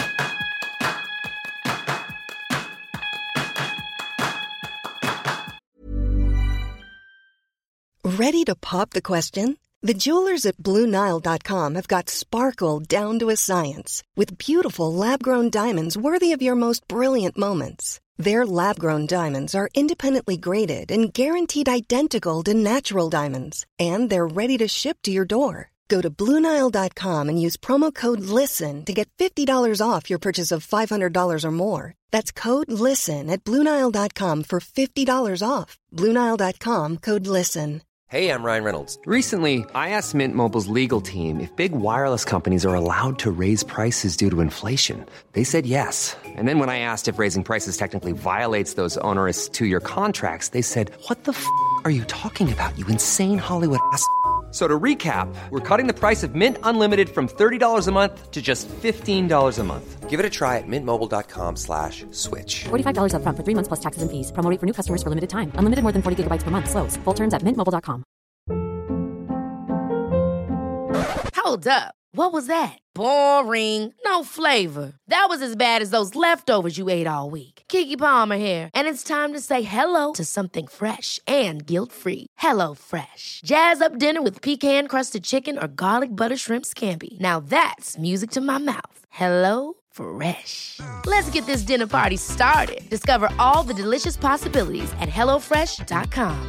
Ready to pop the question? The jewelers at Blue Nile dot com have got sparkle down to a science with beautiful lab-grown diamonds worthy of your most brilliant moments. Their lab-grown diamonds are independently graded and guaranteed identical to natural diamonds, and they're ready to ship to your door. Go to Blue Nile dot com and use promo code LISTEN to get fifty dollars off your purchase of five hundred dollars or more. That's code LISTEN at Blue Nile dot com for fifty dollars off. Blue Nile dot com, code LISTEN. Hey, I'm Ryan Reynolds. Recently, I asked Mint Mobile's legal team if big wireless companies are allowed to raise prices due to inflation. They said yes. And then when I asked if raising prices technically violates those onerous two-year contracts, they said, what the f*** are you talking about, you insane Hollywood ass f- So to recap, we're cutting the price of Mint Unlimited from thirty dollars a month to just fifteen dollars a month. Give it a try at mintmobile.com slash switch. forty-five dollars up front for three months plus taxes and fees. Promo rate for new customers for limited time. Unlimited more than forty gigabytes per month. Slows full terms at mint mobile dot com. Hold up. What was that? Boring. No flavor. That was as bad as those leftovers you ate all week. Keke Palmer here. And it's time to say hello to something fresh and guilt-free. Hello Fresh. Jazz up dinner with pecan-crusted chicken or garlic butter shrimp scampi. Now that's music to my mouth. Hello Fresh. Let's get this dinner party started. Discover all the delicious possibilities at hello fresh dot com.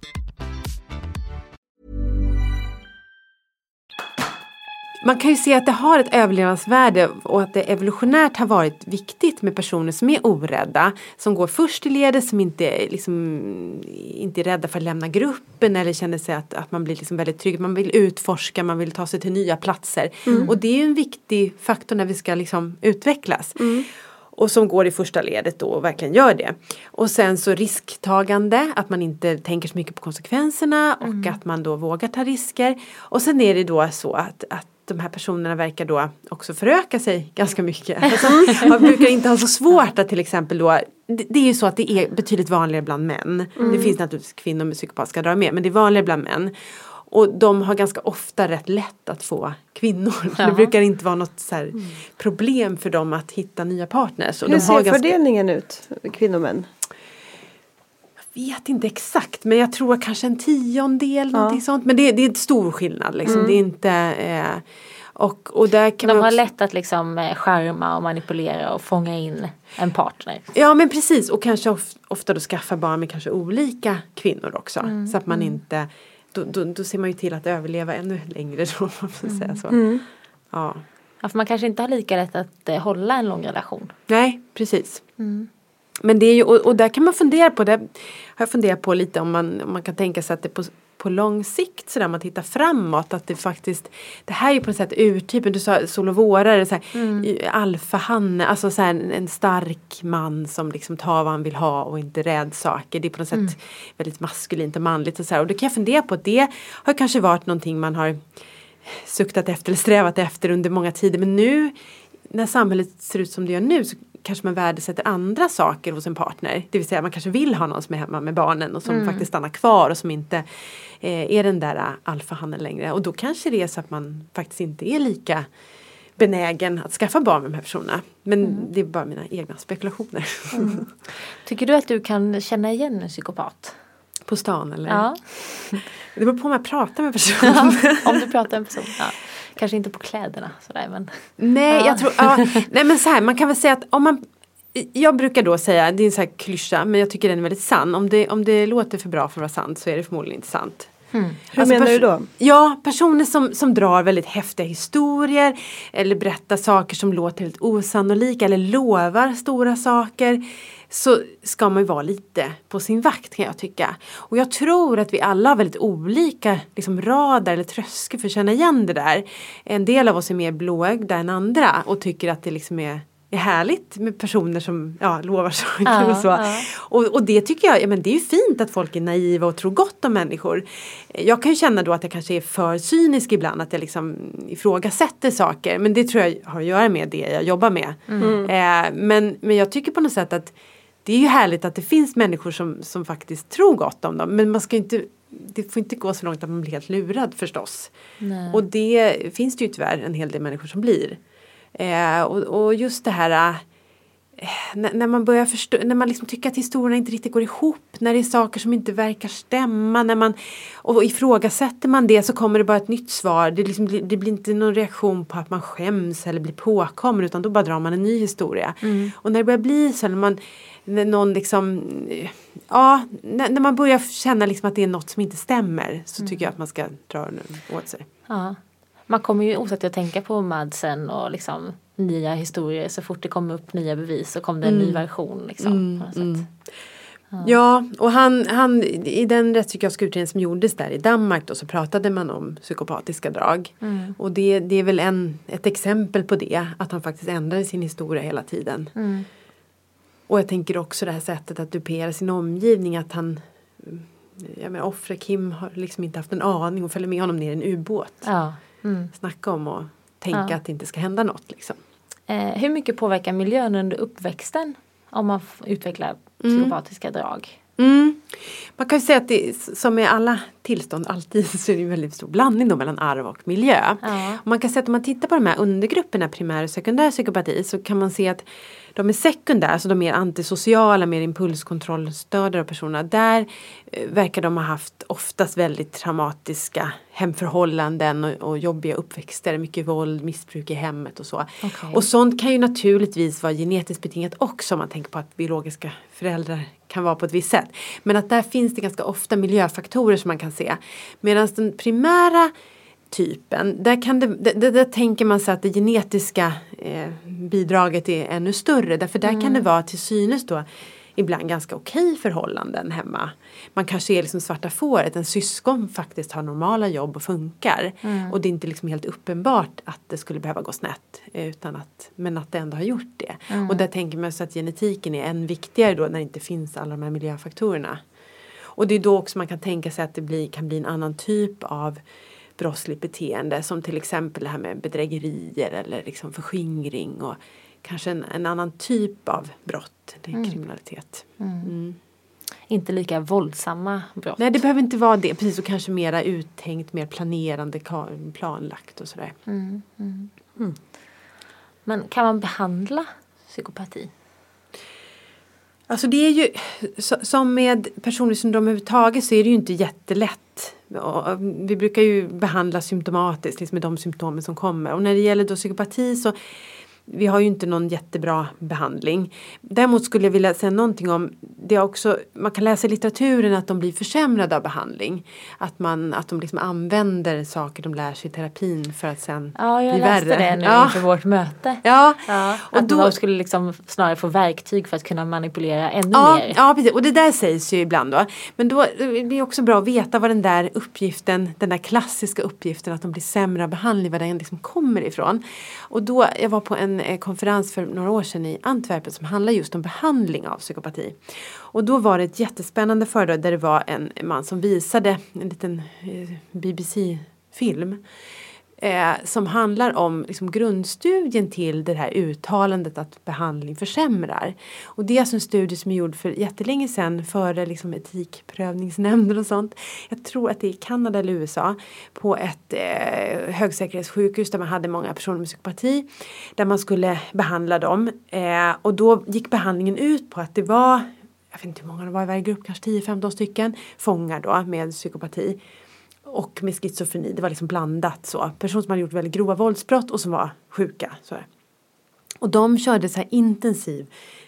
Man kan ju se att det har ett överlevnadsvärde och att det evolutionärt har varit viktigt med personer som är orädda. Som går först i ledet, som inte, liksom, inte är rädda för att lämna gruppen eller känner sig att, att man blir liksom väldigt trygg. Man vill utforska, man vill ta sig till nya platser. Mm. Och det är ju en viktig faktor när vi ska liksom utvecklas. Mm. Och som går i första ledet då och verkligen gör det. Och sen så risktagande, att man inte tänker så mycket på konsekvenserna och mm. att man då vågar ta risker. Och sen är det då så att, att de här personerna verkar då också föröka sig ganska mycket. Alltså, man brukar inte ha så svårt att till exempel då, det, det är ju så att det är betydligt vanligare bland män. Mm. Det finns naturligtvis kvinnor med psykopatiska drag med, men det är vanligare bland män. Och de har ganska ofta rätt lätt att få kvinnor. Ja. Det brukar inte vara något så här mm. problem för dem att hitta nya partners. Och hur de ser har ganska... fördelningen ut, kvinnor och män? vet inte exakt, men jag tror kanske en tiondel, ja. någonting sånt. Men det, det är en stor skillnad liksom. Mm. Det är inte... Eh, och, och där kan De man har också... lätt att liksom skärma och manipulera och fånga in en partner. Ja, men precis. Och kanske of, ofta då skaffa barn med kanske olika kvinnor också. Mm. Så att man mm. inte... Då, då, då ser man ju till att överleva ännu längre då, om man får mm. säga så. Mm. Ja. Ja, för man kanske inte har lika lätt att eh, hålla en lång relation. Nej, precis. Mm. Men det är ju, och, och där kan man fundera på, det har jag funderat på lite om man, om man kan tänka sig att det på, på lång sikt sådär, man tittar framåt, att det faktiskt, det här är ju på något sätt urtypen, du sa sol och vårare, såhär, mm. alfahanne, alltså såhär, en, en stark man som liksom tar vad han vill ha och inte rädd saker, det är på något mm. sätt väldigt maskulint och manligt och sådär, och då kan jag fundera på att det har kanske varit någonting man har suktat efter eller strävat efter under många tider, men nu när samhället ser ut som det gör nu så kanske man värdesätter andra saker hos en partner. Det vill säga man kanske vill ha någon som är hemma med barnen och som mm. faktiskt stannar kvar och som inte eh, är den där uh, alfahannen längre. Och då kanske det är så att man faktiskt inte är lika benägen att skaffa barn med de här personerna. Men mm. det är bara mina egna spekulationer. Mm. Tycker du att du kan känna igen en psykopat? På stan eller? Ja. Det beror på om jag pratar med personen. Ja, om du pratar med en person, ja. Kanske inte på kläderna sådär, men... Nej, ja. jag tror... Ja, nej, men så här, man kan väl säga att om man... Jag brukar då säga, det är en sån här klyscha, men jag tycker den är väldigt sann. Om det, om det låter för bra för att vara sant så är det förmodligen inte sant. Mm. Hur alltså, menar du då? Ja, personer som, som drar väldigt häftiga historier eller berättar saker som låter helt osannolika eller lovar stora saker, så ska man ju vara lite på sin vakt, kan jag tycka. Och jag tror att vi alla har väldigt olika liksom, radar eller tröskel för att känna igen det där. En del av oss är mer blåögda än andra och tycker att det liksom är, är härligt med personer som ja, lovar saker ja, och så. Ja. Och, och det tycker jag, ja, men det är ju fint att folk är naiva och tror gott om människor. Jag kan ju känna då att jag kanske är för cynisk ibland, att jag liksom ifrågasätter saker. Men det tror jag har att göra med det jag jobbar med. Mm. Eh, men, men jag tycker på något sätt att det är ju härligt att det finns människor som, som faktiskt tror gott om dem. Men man ska inte, det får inte gå så långt att man blir helt lurad förstås. Nej. Och det finns det ju tyvärr en hel del människor som blir. Eh, och, och just det här, eh, när, när man börjar förstå, när man liksom tycker att historierna inte riktigt går ihop. När det är saker som inte verkar stämma. När man, och ifrågasätter man det så kommer det bara ett nytt svar. Det, liksom, det blir inte någon reaktion på att man skäms eller blir påkommen. Utan då bara drar man en ny historia. Mm. Och när det börjar bli så, när man... När någon liksom, ja, när, när man börjar känna liksom att det är något som inte stämmer så tycker mm. jag att man ska dra den åt sig. Ja. Man kommer ju osett att tänka på Madsen och liksom nya historier. Så fort det kommer upp nya bevis så kommer det en mm. ny version liksom. Mm. På något sätt. Mm. Ja. ja, och han, han i den rättspsykiatriska utredningen som gjordes där i Danmark då, så pratade man om psykopatiska drag. Mm. Och det, det är väl en, ett exempel på det, att han faktiskt ändrade sin historia hela tiden. Mm. Och jag tänker också det här sättet att dupera sin omgivning, att han, jag menar, offret Kim har liksom inte haft en aning och följer med honom ner i en ubåt. Ja. Mm. Snacka om och tänka ja. Att det inte ska hända något liksom. Eh, hur mycket påverkar miljön under uppväxten om man utvecklar psykopatiska mm. drag? Mm. Man kan ju säga att det, som med alla tillstånd alltid, så är det en väldigt stor blandning då mellan arv och miljö. Ja. Och man kan säga att om man tittar på de här undergrupperna, primär och sekundär psykopati, så kan man se att de är sekundära, så de är antisociala, mer impulskontrollstörda personer. Där eh, verkar de ha haft oftast väldigt traumatiska hemförhållanden och, och jobbiga uppväxter, mycket våld, missbruk i hemmet och så. Okay. Och sånt kan ju naturligtvis vara genetiskt betingat också, om man tänker på att biologiska föräldrar kan vara på ett visst sätt. Men att där finns det ganska ofta miljöfaktorer som man kan se. Medan den primära typen, där, kan det, där, där tänker man sig att det genetiska eh, bidraget är ännu större. Därför där mm. kan det vara till synes då ibland ganska okej förhållanden hemma. Man kanske är liksom svarta fåret, en syskon faktiskt har normala jobb och funkar. Mm. Och det är inte liksom helt uppenbart att det skulle behöva gå snett, utan att, men att det ändå har gjort det. Mm. Och där tänker man sig att genetiken är än viktigare då när det inte finns alla de här miljöfaktorerna. Och det är då också man kan tänka sig att det blir, kan bli en annan typ av brottsligt beteende, som till exempel det här med bedrägerier eller liksom förskingring och kanske en, en annan typ av brott, det är mm. kriminalitet. Mm. Mm. Inte lika våldsamma brott. Nej, det behöver inte vara det, precis, och kanske mera uttänkt, mer planerande, planlagt och sådär. Mm. Mm. Mm. Men kan man behandla psykopati? Alltså det är ju, som med personligt syndrom överhuvudtaget så är det ju inte jättelätt. Vi brukar ju behandla symptomatiskt, liksom med de symptomen som kommer. Och när det gäller då psykopati så vi har ju inte någon jättebra behandling. Däremot skulle jag vilja säga någonting om det är också, man kan läsa i litteraturen att de blir försämrade av behandling. Att, man, att de liksom använder saker de lär sig i terapin för att sen ja, jag bli läste värre. det nu ja. inför vårt möte. Ja. ja och att då de skulle liksom snarare få verktyg för att kunna manipulera ännu ja, mer. Ja, precis. Och det där sägs ju ibland då. Men då det är också bra att veta vad den där uppgiften, den där klassiska uppgiften att de blir sämre av behandling, vad den liksom kommer ifrån. Och då, jag var på en konferens för några år sedan i Antwerpen som handlar just om behandling av psykopati. Och då var det ett jättespännande föredrag där det var en man som visade en liten eh, B B C-film eh, som handlar om liksom, grundstudien till det här uttalandet att behandling försämrar. Och det är alltså en studie som är gjord för jättelänge sedan före liksom, etikprövningsnämnden och sånt. Jag tror att det är i Kanada eller U S A på ett eh, högsäkerhetssjukhus där man hade många personer med psykopati. Där man skulle behandla dem. Eh, och då gick behandlingen ut på att det var, jag vet inte hur många det var i varje grupp, kanske tio femton stycken fångar då med psykopati. Och med schizofreni, det var liksom blandat så. Personer som hade gjort väldigt grova våldsbrott och som var sjuka. Så här. Och de körde så här intensiv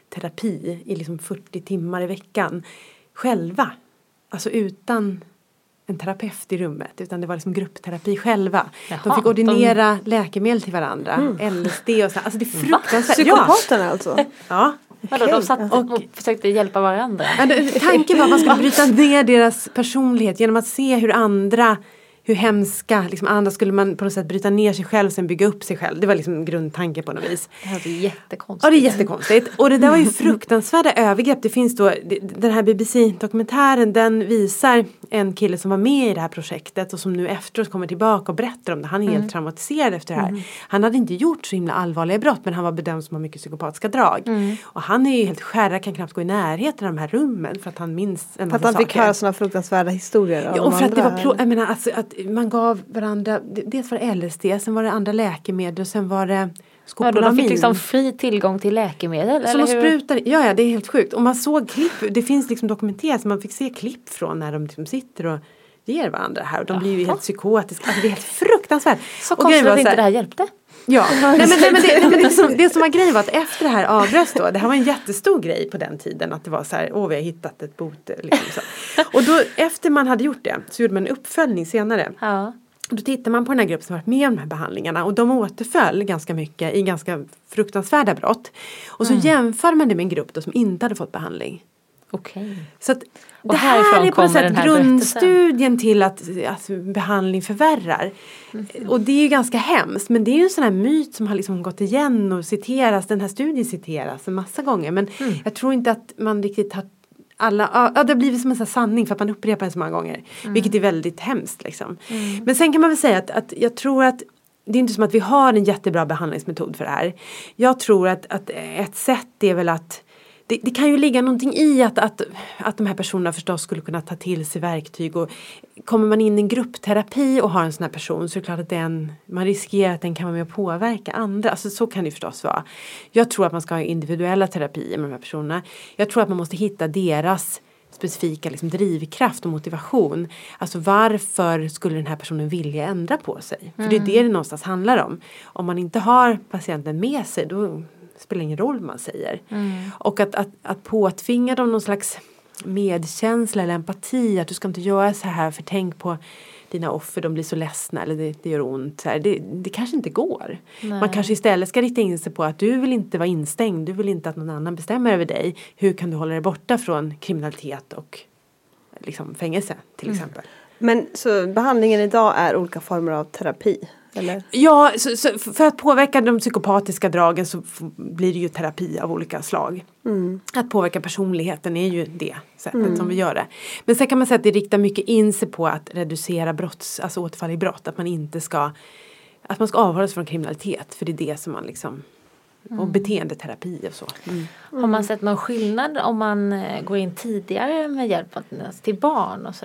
terapi i liksom fyrtio timmar i veckan. Själva. Alltså utan en terapeut i rummet. Utan det var liksom gruppterapi själva. Jaha, de fick ordinera de... läkemedel till varandra. Mm. L S D och så. Alltså det är fruktansvärt. Psykopaterna ja. alltså? Ja. Vadå, de satt och, och försökte hjälpa varandra. Tanken var att man skulle bryta ner deras personlighet genom att se hur andra, hur hemska, liksom andra skulle man på något sätt bryta ner sig själv och sen bygga upp sig själv. Det var liksom grundtanken på något vis. Det här är jättekonstigt. Ja, det är jättekonstigt. Och det där var ju fruktansvärda övergrepp. Det finns då, den här B B C-dokumentären, den visar en kille som var med i det här projektet och som nu efteråt kommer tillbaka och berättar om det. Han är mm. helt traumatiserad efter det här. Mm. Han hade inte gjort så himla allvarliga brott, men han var bedömd som har mycket psykopatiska drag. Mm. Och han är ju helt skärra, kan knappt gå i närheten av de här rummen för att han minns en massa saker. För att han fick saker. höra sådana fruktansvärda historier av ja, och för andra. att det var, plå- jag menar, alltså, att man gav varandra, dels var det L S D, sen var det andra läkemedel och sen var det skopolamin. Ja, de fick liksom fri tillgång till läkemedel, så eller de hur? sprutar, ja, ja, det är helt sjukt. Och man såg klipp, det finns liksom dokumenterat, så man fick se klipp från när de liksom sitter och ger varandra här. Och de blir ju helt psykotiska, alltså det är helt fruktansvärt. Så konstigt att inte det här hjälpte. Ja, nej, men, nej, men, det, nej, men det, som, det som var grejen var att efter det här avbröts då, det här var en jättestor grej på den tiden, att det var så här, åh vi har hittat ett bot. Liksom så. Och då, efter man hade gjort det, så gjorde man en uppföljning senare. Ja. Då tittar man på den här gruppen som varit med om de här behandlingarna och de återföll ganska mycket i ganska fruktansvärda brott. Och så mm. jämför man det med en grupp då som inte hade fått behandling. Okej. Så att det här är på något sätt grundstudien till att, att behandling förvärrar. Mm. Och det är ju ganska hemskt, men det är ju en sån här myt som har liksom gått igen och citeras. Den här studien citeras en massa gånger, men mm. jag tror inte att man riktigt har alla, ja, det har blivit som en sån här sanning för att man upprepar det så många gånger. Mm. Vilket är väldigt hemskt liksom. Mm. Men sen kan man väl säga att, att jag tror att det är inte som att vi har en jättebra behandlingsmetod för det här. Jag tror att, att ett sätt är väl att det, det kan ju ligga någonting i att, att, att de här personerna förstås skulle kunna ta till sig verktyg. Och kommer man in i en gruppterapi och har en sån här person, så är det klart att den, man riskerar att den kan vara med och påverka andra. Alltså så kan det förstås vara. Jag tror att man ska ha individuella terapier med de här personerna. Jag tror att man måste hitta deras specifika liksom, drivkraft och motivation. Alltså varför skulle den här personen vilja ändra på sig? För mm. det är det det någonstans handlar om. Om man inte har patienten med sig, då spelar ingen roll vad man säger. Mm. Och att, att, att påtvinga dem någon slags medkänsla eller empati. Att du ska inte göra så här, för tänk på dina offer, de blir så ledsna eller det, det gör ont. Så här. Det, det kanske inte går. Nej. Man kanske istället ska rikta in sig på att du vill inte vara instängd. Du vill inte att någon annan bestämmer över dig. Hur kan du hålla dig borta från kriminalitet och liksom, fängelse till mm. exempel. Men så behandlingen idag är olika former av terapi? Eller? Ja, så, så för att påverka de psykopatiska dragen så blir det ju terapi av olika slag. Mm. Att påverka personligheten är ju det sättet mm. som vi gör det. Men sen kan man säga att det riktar mycket in sig på att reducera brotts, alltså återfall i brott. Att man inte ska, att man ska avhålla sig från kriminalitet. För det är det som man liksom, och mm. beteendeterapi och så. Mm. Har man sett någon skillnad om man går in tidigare med hjälp till barn och sådär?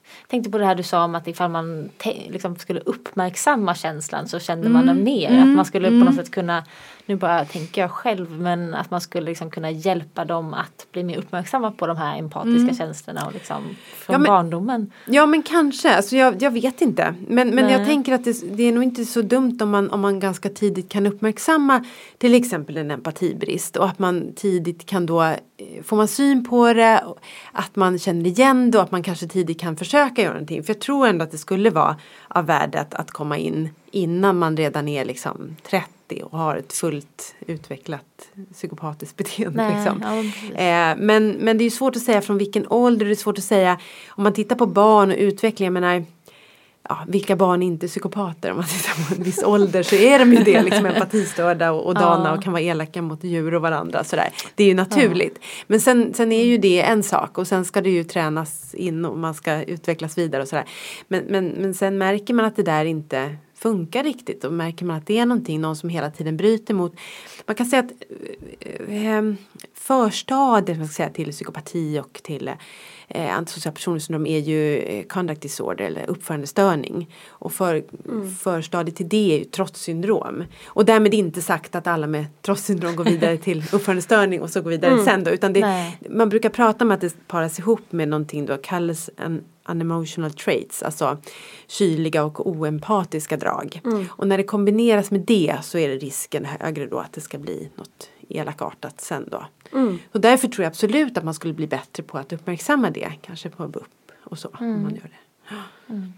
tänkte på det här du sa om att ifall man te- liksom skulle uppmärksamma känslan så kände Mm. man den mer. Mm. Att man skulle Mm. på något sätt kunna, nu bara tänker jag själv, men att man skulle liksom kunna hjälpa dem att bli mer uppmärksamma på de här empatiska Mm. känslorna och liksom från Ja, men- barndomen. Ja, men kanske. Alltså jag, jag vet inte. Men, men Nej. jag tänker att det, det är nog inte så dumt om man, om man ganska tidigt kan uppmärksamma till exempel en empatibrist. Och att man tidigt kan då, eh, får man syn på det, och att man känner igen det och att man kanske tidigt kan försöka göra någonting. För jag tror ändå att det skulle vara av värde att, att komma in innan man redan är liksom trettio och har ett fullt utvecklat psykopatiskt beteende. Nej, Liksom. ja, precis. Eh, men, men det är svårt att säga från vilken ålder, det är svårt att säga om man tittar på barn och utveckling, jag menar, ja, vilka barn är inte psykopater? Om man tittar på en viss ålder så är de ju det, liksom empatistörda och, och dana Ja. och kan vara elaka mot djur och varandra. Sådär. Det är ju naturligt. Men sen, sen är ju det en sak och sen ska det ju tränas in och man ska utvecklas vidare och sådär. Men, men, men sen märker man att det där inte funkar riktigt och märker man att det är någonting, någon som hela tiden bryter mot. Man kan säga att eh, förstadiet man ska säga, till psykopati och till eh, antisocial personlighetssyndrom är ju eh, conduct disorder eller uppförandestörning. Och för, mm. förstadiet till det är ju trotssyndrom. Och därmed inte sagt att alla med trotssyndrom går vidare till uppförandestörning och så går vidare mm. sen då. Utan det, man brukar prata om att det paras ihop med någonting då kallas en unemotional traits, alltså kyliga och oempatiska drag. Mm. Och när det kombineras med det så är det risken högre då att det ska bli något elakartat sen då. Mm. Och därför tror jag absolut att man skulle bli bättre på att uppmärksamma det, kanske på B U P och så, mm. om man gör det. Mm.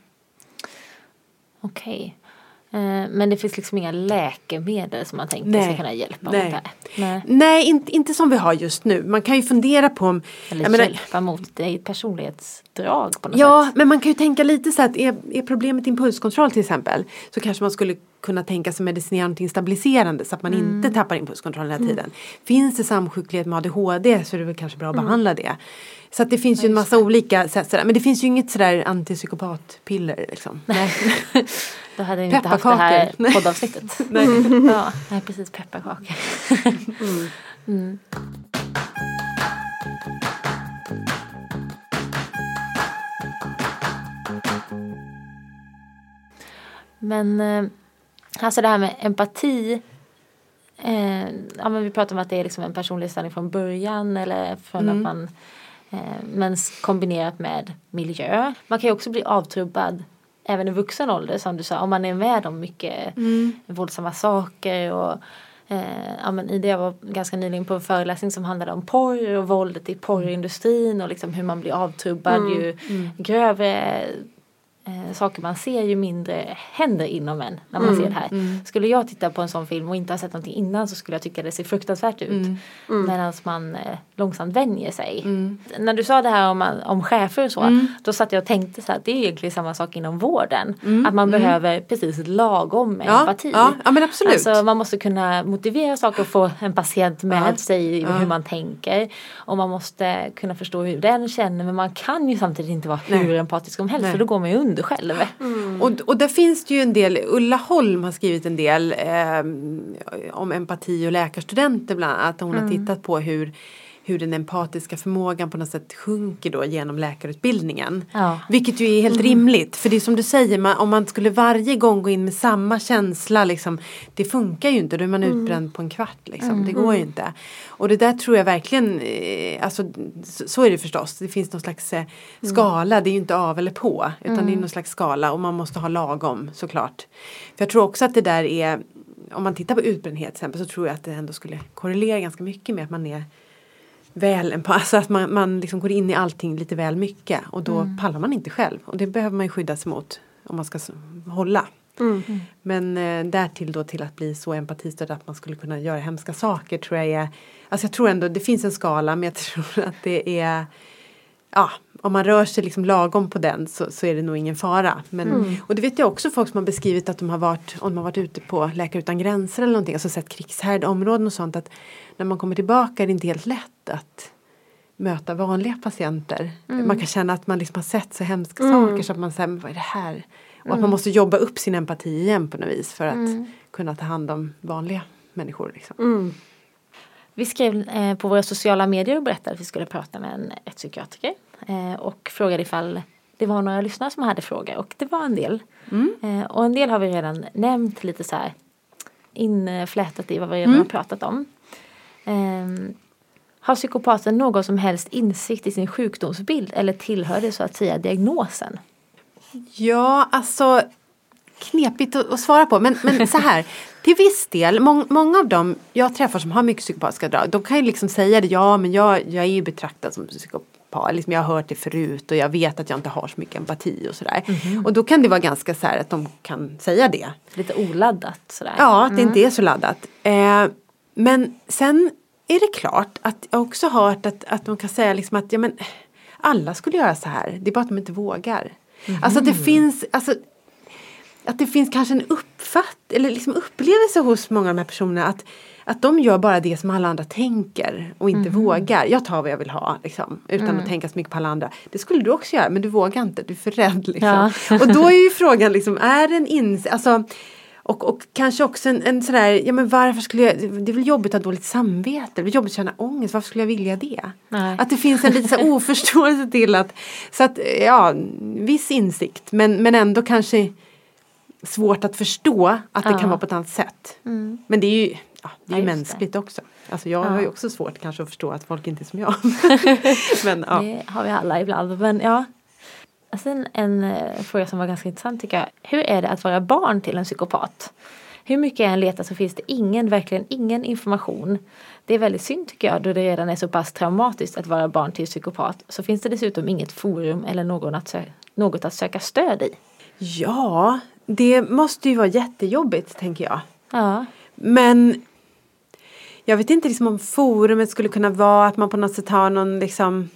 Okej. Okay. Men det finns liksom inga läkemedel som man tänker ska kunna hjälpa Nej. mot det här. Nej, Nej inte, inte som vi har just nu. Man kan ju fundera på om... Eller jag menar, hjälpa mot det är ett personlighetsdrag på något ja, sätt. men man kan ju tänka lite så att är, är problemet impulskontroll till exempel, så kanske man skulle kunna tänka sig medicinera någonting stabiliserande så att man mm. inte tappar impulskontrollen hela tiden. Mm. Finns det samsjuklighet med A D H D så är det väl kanske bra att mm. behandla det. Så att det finns ju en massa olika sätt sådär. Men det finns ju inget sådär antipsykopatpiller liksom. Nej. Då hade vi inte haft det här poddavsnittet. Nej. Ja, nej, precis, pepparkakor. mm. Mm. Men alltså det här med empati, eh, ja, men vi pratar om att det är liksom en personlighetsstörning från början eller från mm. att man eh, men kombinerat med miljö. Man kan ju också bli avtrubbad även i vuxen ålder, som du sa, om man är med om mycket mm. våldsamma saker och eh, ja, men i det jag var ganska nyligen på en föreläsning som handlade om porr och våldet i porrindustrin och liksom hur man blir avtrubbad mm. ju mm. grövre eh, saker man ser, ju mindre händer inom en när man mm. ser det här. Mm. Skulle jag titta på en sån film och inte ha sett någonting innan så skulle jag tycka det ser fruktansvärt ut. Mm. Mm. Medan man eh, långsamt vänjer sig. Mm. När du sa det här om, om chefer och så, mm. då satt jag och tänkte så här, det är egentligen samma sak inom vården. Mm. Att man mm. behöver precis lagom med ja. empati. Ja. ja, men absolut. Alltså man måste kunna motivera saker och få en patient med ja. sig i ja. hur man tänker. Och man måste kunna förstå hur den känner, men man kan ju samtidigt inte vara hur Nej. empatisk som helst, Nej. för då går man ju under själv. Mm. Och, och där finns det ju en del, Ulla Holm har skrivit en del eh, om empati och läkarstudenter bland annat. Hon mm. har tittat på hur, hur den empatiska förmågan på något sätt sjunker då genom läkarutbildningen. Ja. Vilket ju är helt mm. rimligt. För det är som du säger, man, om man skulle varje gång gå in med samma känsla, liksom, det funkar ju inte. Då är man mm. utbränd på en kvart. Liksom. Mm. Det går ju inte. Och det där tror jag verkligen, eh, alltså, så, så är det förstås. Det finns någon slags eh, skala, det är ju inte av eller på. Utan mm. det är någon slags skala och man måste ha lagom såklart. För jag tror också att det där är, om man tittar på utbrändhet till exempel, så tror jag att det ändå skulle korrelera ganska mycket med att man är väl, alltså att man, man liksom går in i allting lite väl mycket och då mm. pallar man inte själv och det behöver man ju skydda sig mot om man ska hålla. Mm. Men eh, därtill då till att bli så empatistörd att man skulle kunna göra hemska saker tror jag är, alltså jag tror ändå det finns en skala, men jag tror att det är, ja, om man rör sig liksom lagom på den så, så är det nog ingen fara. Men, mm. och det vet jag också folk som har beskrivit att de har varit, om de har varit ute på Läkare utan gränser eller någonting, alltså sett krigshärjade områden och sånt, att när man kommer tillbaka är det inte helt lätt att möta vanliga patienter. Mm. Man kan känna att man liksom har sett så hemska mm. saker så att man säger, vad är det här? Och mm. att man måste jobba upp sin empati igen på något vis för att mm. kunna ta hand om vanliga människor. Liksom. Mm. Vi skrev eh, på våra sociala medier och berättade att vi skulle prata med en rättspsykiatriker eh, och frågade ifall det var några lyssnare som hade frågor och det var en del. Mm. Eh, och en del har vi redan nämnt lite så här inflätat i vad vi redan Mm. har pratat om. Eh, har psykopaten någon som helst insikt i sin sjukdomsbild eller tillhör det så att säga diagnosen? Ja, alltså knepigt att, att svara på. Men, men så här, till viss del, må, många av dem jag träffar som har mycket psykopatiska drag, de kan ju liksom säga det, ja men jag, jag är ju betraktad som psykopat, liksom jag har hört det förut och jag vet att jag inte har så mycket empati och sådär. Mm-hmm. Och då kan det vara ganska så här att de kan säga det. Lite oladdat sådär. Ja, att det Mm. inte är så laddat. Eh, men sen är det klart att jag också har hört att, att de kan säga liksom att ja, men, alla skulle göra så här, det är bara att de inte vågar. Mm. Alltså att det finns, alltså, att det finns kanske en uppfatt eller liksom upplevelse hos många av de här personerna att, att de gör bara det som alla andra tänker och inte mm. vågar. Jag tar vad jag vill ha liksom, utan mm. att tänka så mycket på alla andra. Det skulle du också göra, men du vågar inte, du är för rädd liksom. Ja. Och då är ju frågan liksom, är det en ins... Alltså, och, och kanske också en, en sådär, ja men varför skulle jag, det är väl jobbigt att ha dåligt samvete, det är jobbigt att känna ångest, varför skulle jag vilja det? Nej. Att det finns en lite så här oförståelse till att, så att ja, viss insikt, men, men ändå kanske svårt att förstå att det ja. kan vara på ett annat sätt. Mm. Men det är ju, ja, det är ja, mänskligt det. också. Alltså jag ja. har ju också svårt kanske att förstå att folk inte är som jag. Men, ja. Det har vi alla ibland, men ja. Sen en uh, fråga som var ganska intressant tycker jag. Hur är det att vara barn till en psykopat? Hur mycket jag än letar så finns det ingen, verkligen ingen information. Det är väldigt synd tycker jag, då det redan är så pass traumatiskt att vara barn till psykopat. Så finns det dessutom inget forum eller någon att sö- något att söka stöd i. Ja, det måste ju vara jättejobbigt tänker jag. Ja. Men jag vet inte liksom om forumet skulle kunna vara att man på något sätt har någon liksom...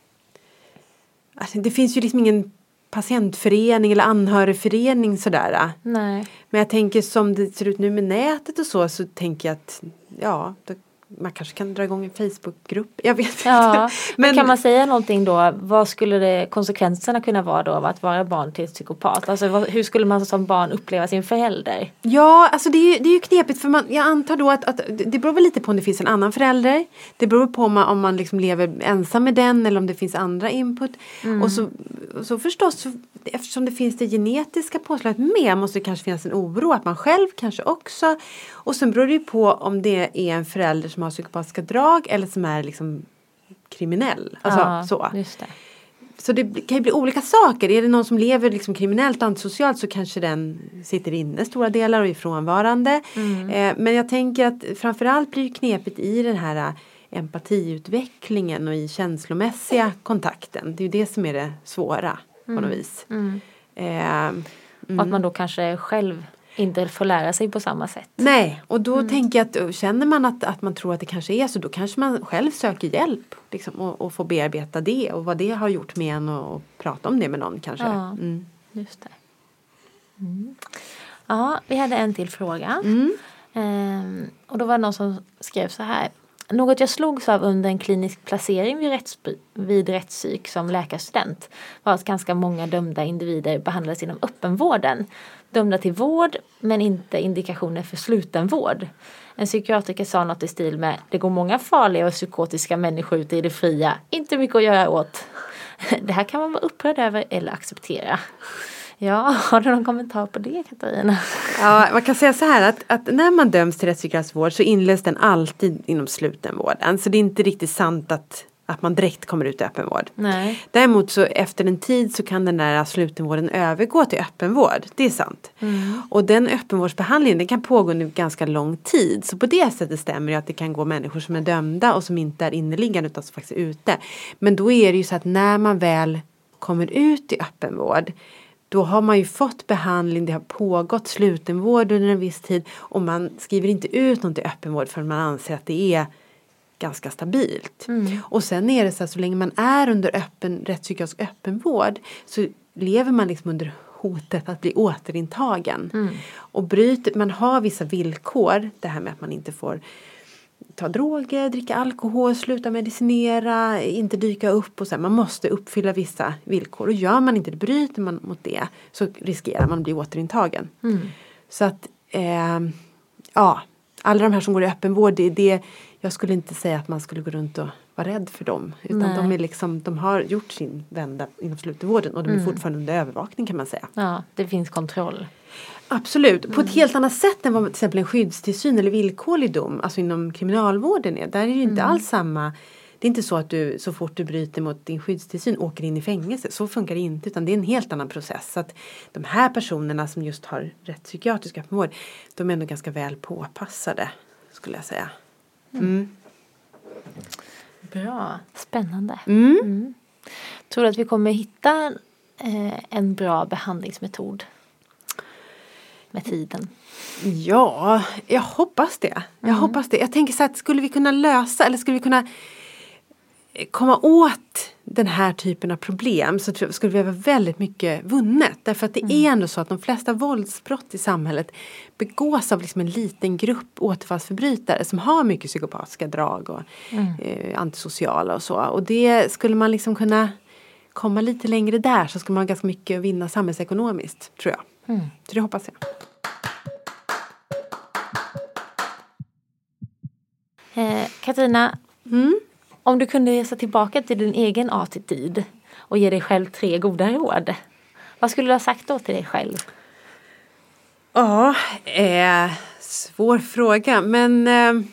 Alltså, det finns ju liksom ingen patientförening eller anhörigförening sådär. Nej. Men jag tänker som det ser ut nu med nätet och så, så tänker jag att ja, då, man kanske kan dra igång en Facebookgrupp. Jag vet ja, inte. Men, men kan man säga någonting då? Vad skulle det, konsekvenserna kunna vara då av att vara barn till psykopat? Alltså vad, hur skulle man som barn uppleva sin förälder? Ja, alltså det är ju, det är ju knepigt för man, jag antar då att, att det beror väl lite på om det finns en annan förälder. Det beror på om man, om man liksom lever ensam med den eller om det finns andra input. Mm. Och så, så förstås, så, eftersom det finns det genetiska påslaget med måste det kanske finnas en oro att man själv kanske också. Och sen beror det ju på om det är en förälder som har psykopatiska drag eller som är liksom kriminell. Alltså ja, så. Just det. Så det kan ju bli olika saker. Är det någon som lever liksom kriminellt och antisocialt så kanske den sitter inne stora delar och är frånvarande. Mm. Eh, men jag tänker att framförallt blir det knepigt i den här empatiutvecklingen och i känslomässiga kontakten. Det är ju det som är det svåra på mm. något vis. Mm. Eh, mm. Och att man då kanske själv inte får lära sig på samma sätt. Nej, och då mm. tänker jag att känner man att, att man tror att det kanske är så, då kanske man själv söker hjälp liksom, och, och får bearbeta det och vad det har gjort med en och, och prata om det med någon kanske. Ja, mm. just det. Mm. Ja, vi hade en till fråga. Mm. Ehm, och då var det någon som skrev så här. Något jag slogs av under en klinisk placering vid, rätts, vid rättspsyk som läkarstudent var att ganska många dömda individer behandlades inom öppenvården. Dömda till vård men inte indikationer för slutenvård. En psykiatriker sa något i stil med det går många farliga och psykotiska människor ute i det fria. Inte mycket att göra åt. Det här kan man vara upprörd över eller acceptera. Ja, har du någon kommentar på det, Katarina? Ja, man kan säga så här att, att när man döms till rättspsykiatrisk vård så inleds den alltid inom slutenvården. Så det är inte riktigt sant att, att man direkt kommer ut i öppenvård. Nej. Däremot så efter en tid så kan den där slutenvården övergå till öppenvård. Det är sant. Mm. Och den öppenvårdsbehandlingen den kan pågå under ganska lång tid. Så på det sättet stämmer det att det kan gå människor som är dömda och som inte är inneliggande utan som faktiskt är ute. Men då är det ju så att när man väl kommer ut i öppenvård då har man ju fått behandling, det har pågått slutenvård under en viss tid och man skriver inte ut något i öppenvård förrän man anser att det är ganska stabilt. Mm. Och sen är det så att så länge man är under öppen, rättspsykiatrisk öppenvård så lever man liksom under hotet att bli återintagen. Mm. Och bryter, man har vissa villkor, det här med att man inte får ta droger, dricka alkohol, sluta medicinera, inte dyka upp och så. Man måste uppfylla vissa villkor. Och gör man inte det, bryter man mot det så riskerar man att bli återintagen. Mm. Så att, eh, ja, alla de här som går i öppenvård, det är det, jag skulle inte säga att man skulle gå runt och vara rädd för dem. Utan de, är liksom, de har gjort sin vända inom slutenvården och de är mm. fortfarande under övervakning kan man säga. Ja, det finns kontroll. Absolut, på mm. ett helt annat sätt än vad till exempel en skyddstillsyn eller villkorlig dom, alltså inom kriminalvården är. Där är det ju inte mm. alls samma, det är inte så att du så fort du bryter mot din skyddstillsyn åker in i fängelse. Så funkar det inte, utan det är en helt annan process. Så att de här personerna som just har rättspsykiatrisk öppenvård, de är ändå ganska väl påpassade, skulle jag säga. Mm. Bra, spännande. Mm. Mm. Tror du att vi kommer hitta eh, en bra behandlingsmetod med tiden? Ja, jag hoppas det. Jag mm. hoppas det. Jag tänker så att skulle vi kunna lösa eller skulle vi kunna komma åt den här typen av problem så skulle vi ha väldigt mycket vunnet. Därför att det mm. är ändå så att de flesta våldsbrott i samhället begås av liksom en liten grupp återfallsförbrytare som har mycket psykopatiska drag och mm. eh, antisociala och så. Och det skulle man liksom kunna komma lite längre där så skulle man ha ganska mycket att vinna samhällsekonomiskt, tror jag. Mm. Så det hoppas jag. Eh, Katarina, mm? om du kunde resa tillbaka till din egen attityd och ge dig själv tre goda råd, vad skulle du ha sagt då till dig själv? Ja, eh, svår fråga, men eh,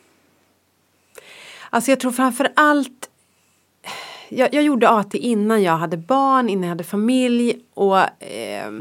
alltså jag tror framför allt jag, jag gjorde A T innan jag hade barn, innan jag hade familj och eh,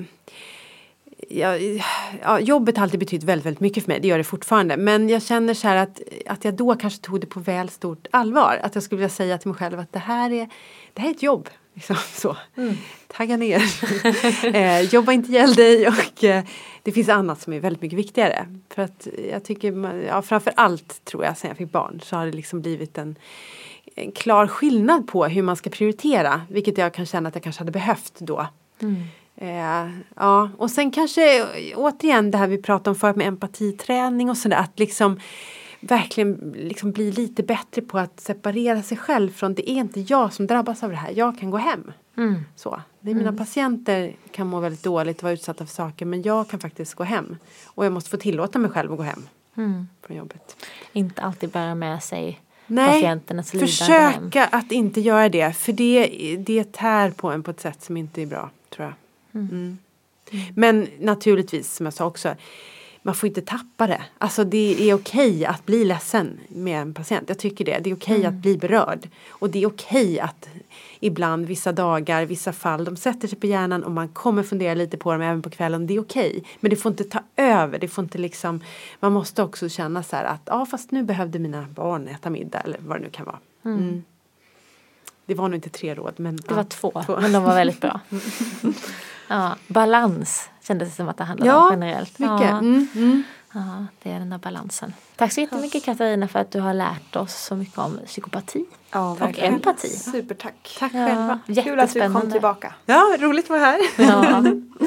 Ja, ja, jobbet har alltid betytt väldigt, väldigt mycket för mig. Det gör det fortfarande. Men jag känner så här att, att jag då kanske tog det på väl stort allvar. Att jag skulle vilja säga till mig själv att det här är, det här är ett jobb. Liksom, så. Mm. Tagga ner. eh, jobba inte ihjäl dig. Och eh, det finns annat som är väldigt mycket viktigare. För att jag tycker, ja, framför allt tror jag sen jag fick barn så har det liksom blivit en, en klar skillnad på hur man ska prioritera. Vilket jag kan känna att jag kanske hade behövt då. Mm. Eh, ja, och sen kanske återigen det här vi pratade om förut med empatiträning och sådär, att liksom verkligen liksom bli lite bättre på att separera sig själv från det är inte jag som drabbas av det här, jag kan gå hem. Mm. Så, det är mina mm. patienter kan må väldigt dåligt och vara utsatta för saker, men jag kan faktiskt gå hem och jag måste få tillåta mig själv att gå hem mm. från jobbet. Inte alltid bära med sig Nej, patienternas lidande försöka hem. Att inte göra det, för det, det tär på en på ett sätt som inte är bra, tror jag. Mm. Mm. Men naturligtvis, som jag sa också, man får inte tappa det. Alltså det är okej att bli ledsen med en patient. Jag tycker det. Det är okej mm. att bli berörd. Och det är okej att ibland, vissa dagar, vissa fall, de sätter sig på hjärnan och man kommer fundera lite på dem även på kvällen. Det är okej. Men det får inte ta över. Det får inte liksom, man måste också känna så här att ja, fast nu behövde mina barn äta middag eller vad det nu kan vara. Mm. Mm. Det var nog inte tre råd. Men, det var två, två, men de var väldigt bra. Ja, balans kändes det som att det handlade ja, om generellt. Mycket. Ja, mm, mm. Ja, det är den där balansen. Tack så jättemycket Katarina för att du har lärt oss så mycket om psykopati ja, och empati. Supertack. Tack ja, själva. Kul att du kom tillbaka. Ja, roligt att vara här. Ja.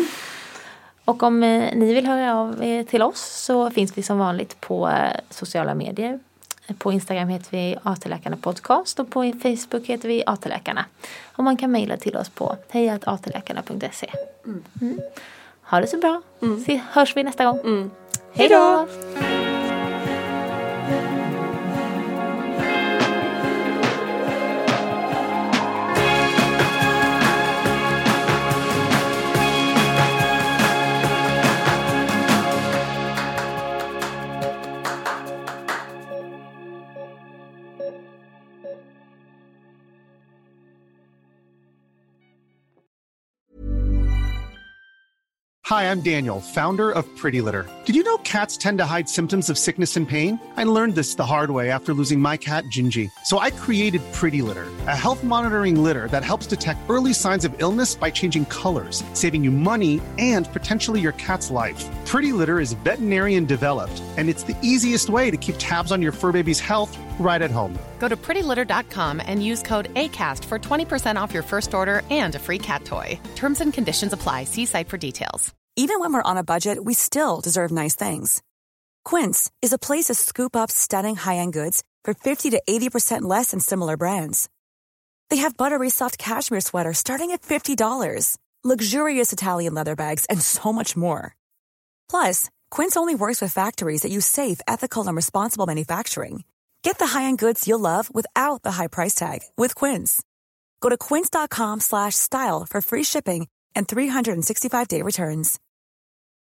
Och om eh, ni vill höra av er till oss så finns vi som vanligt på eh, sociala medier. På Instagram heter vi A T-läkarna podcast och på Facebook heter vi A T-läkarna. Och man kan mejla till oss på hej at a t läkarna punkt se. Mm. Mm. Ha det så bra. Mm. Så hörs vi nästa gång. Mm. Hej då! Hi, I'm Daniel, founder of Pretty Litter. Did you know cats tend to hide symptoms of sickness and pain? I learned this the hard way after losing my cat, Gingy. So I created Pretty Litter, a health monitoring litter that helps detect early signs of illness by changing colors, saving you money and potentially your cat's life. Pretty Litter is veterinarian developed, and it's the easiest way to keep tabs on your fur baby's health right at home. Go to pretty litter dot com and use code ACAST for twenty percent off your first order and a free cat toy. Terms and conditions apply. See site for details. Even when we're on a budget, we still deserve nice things. Quince is a place to scoop up stunning high-end goods for fifty to eighty percent less than similar brands. They have buttery soft cashmere sweaters starting at fifty dollars, luxurious Italian leather bags, and so much more. Plus, Quince only works with factories that use safe, ethical, and responsible manufacturing. Get the high-end goods you'll love without the high price tag with Quince. Go to quince.com slash style for free shipping and three sixty-five day returns.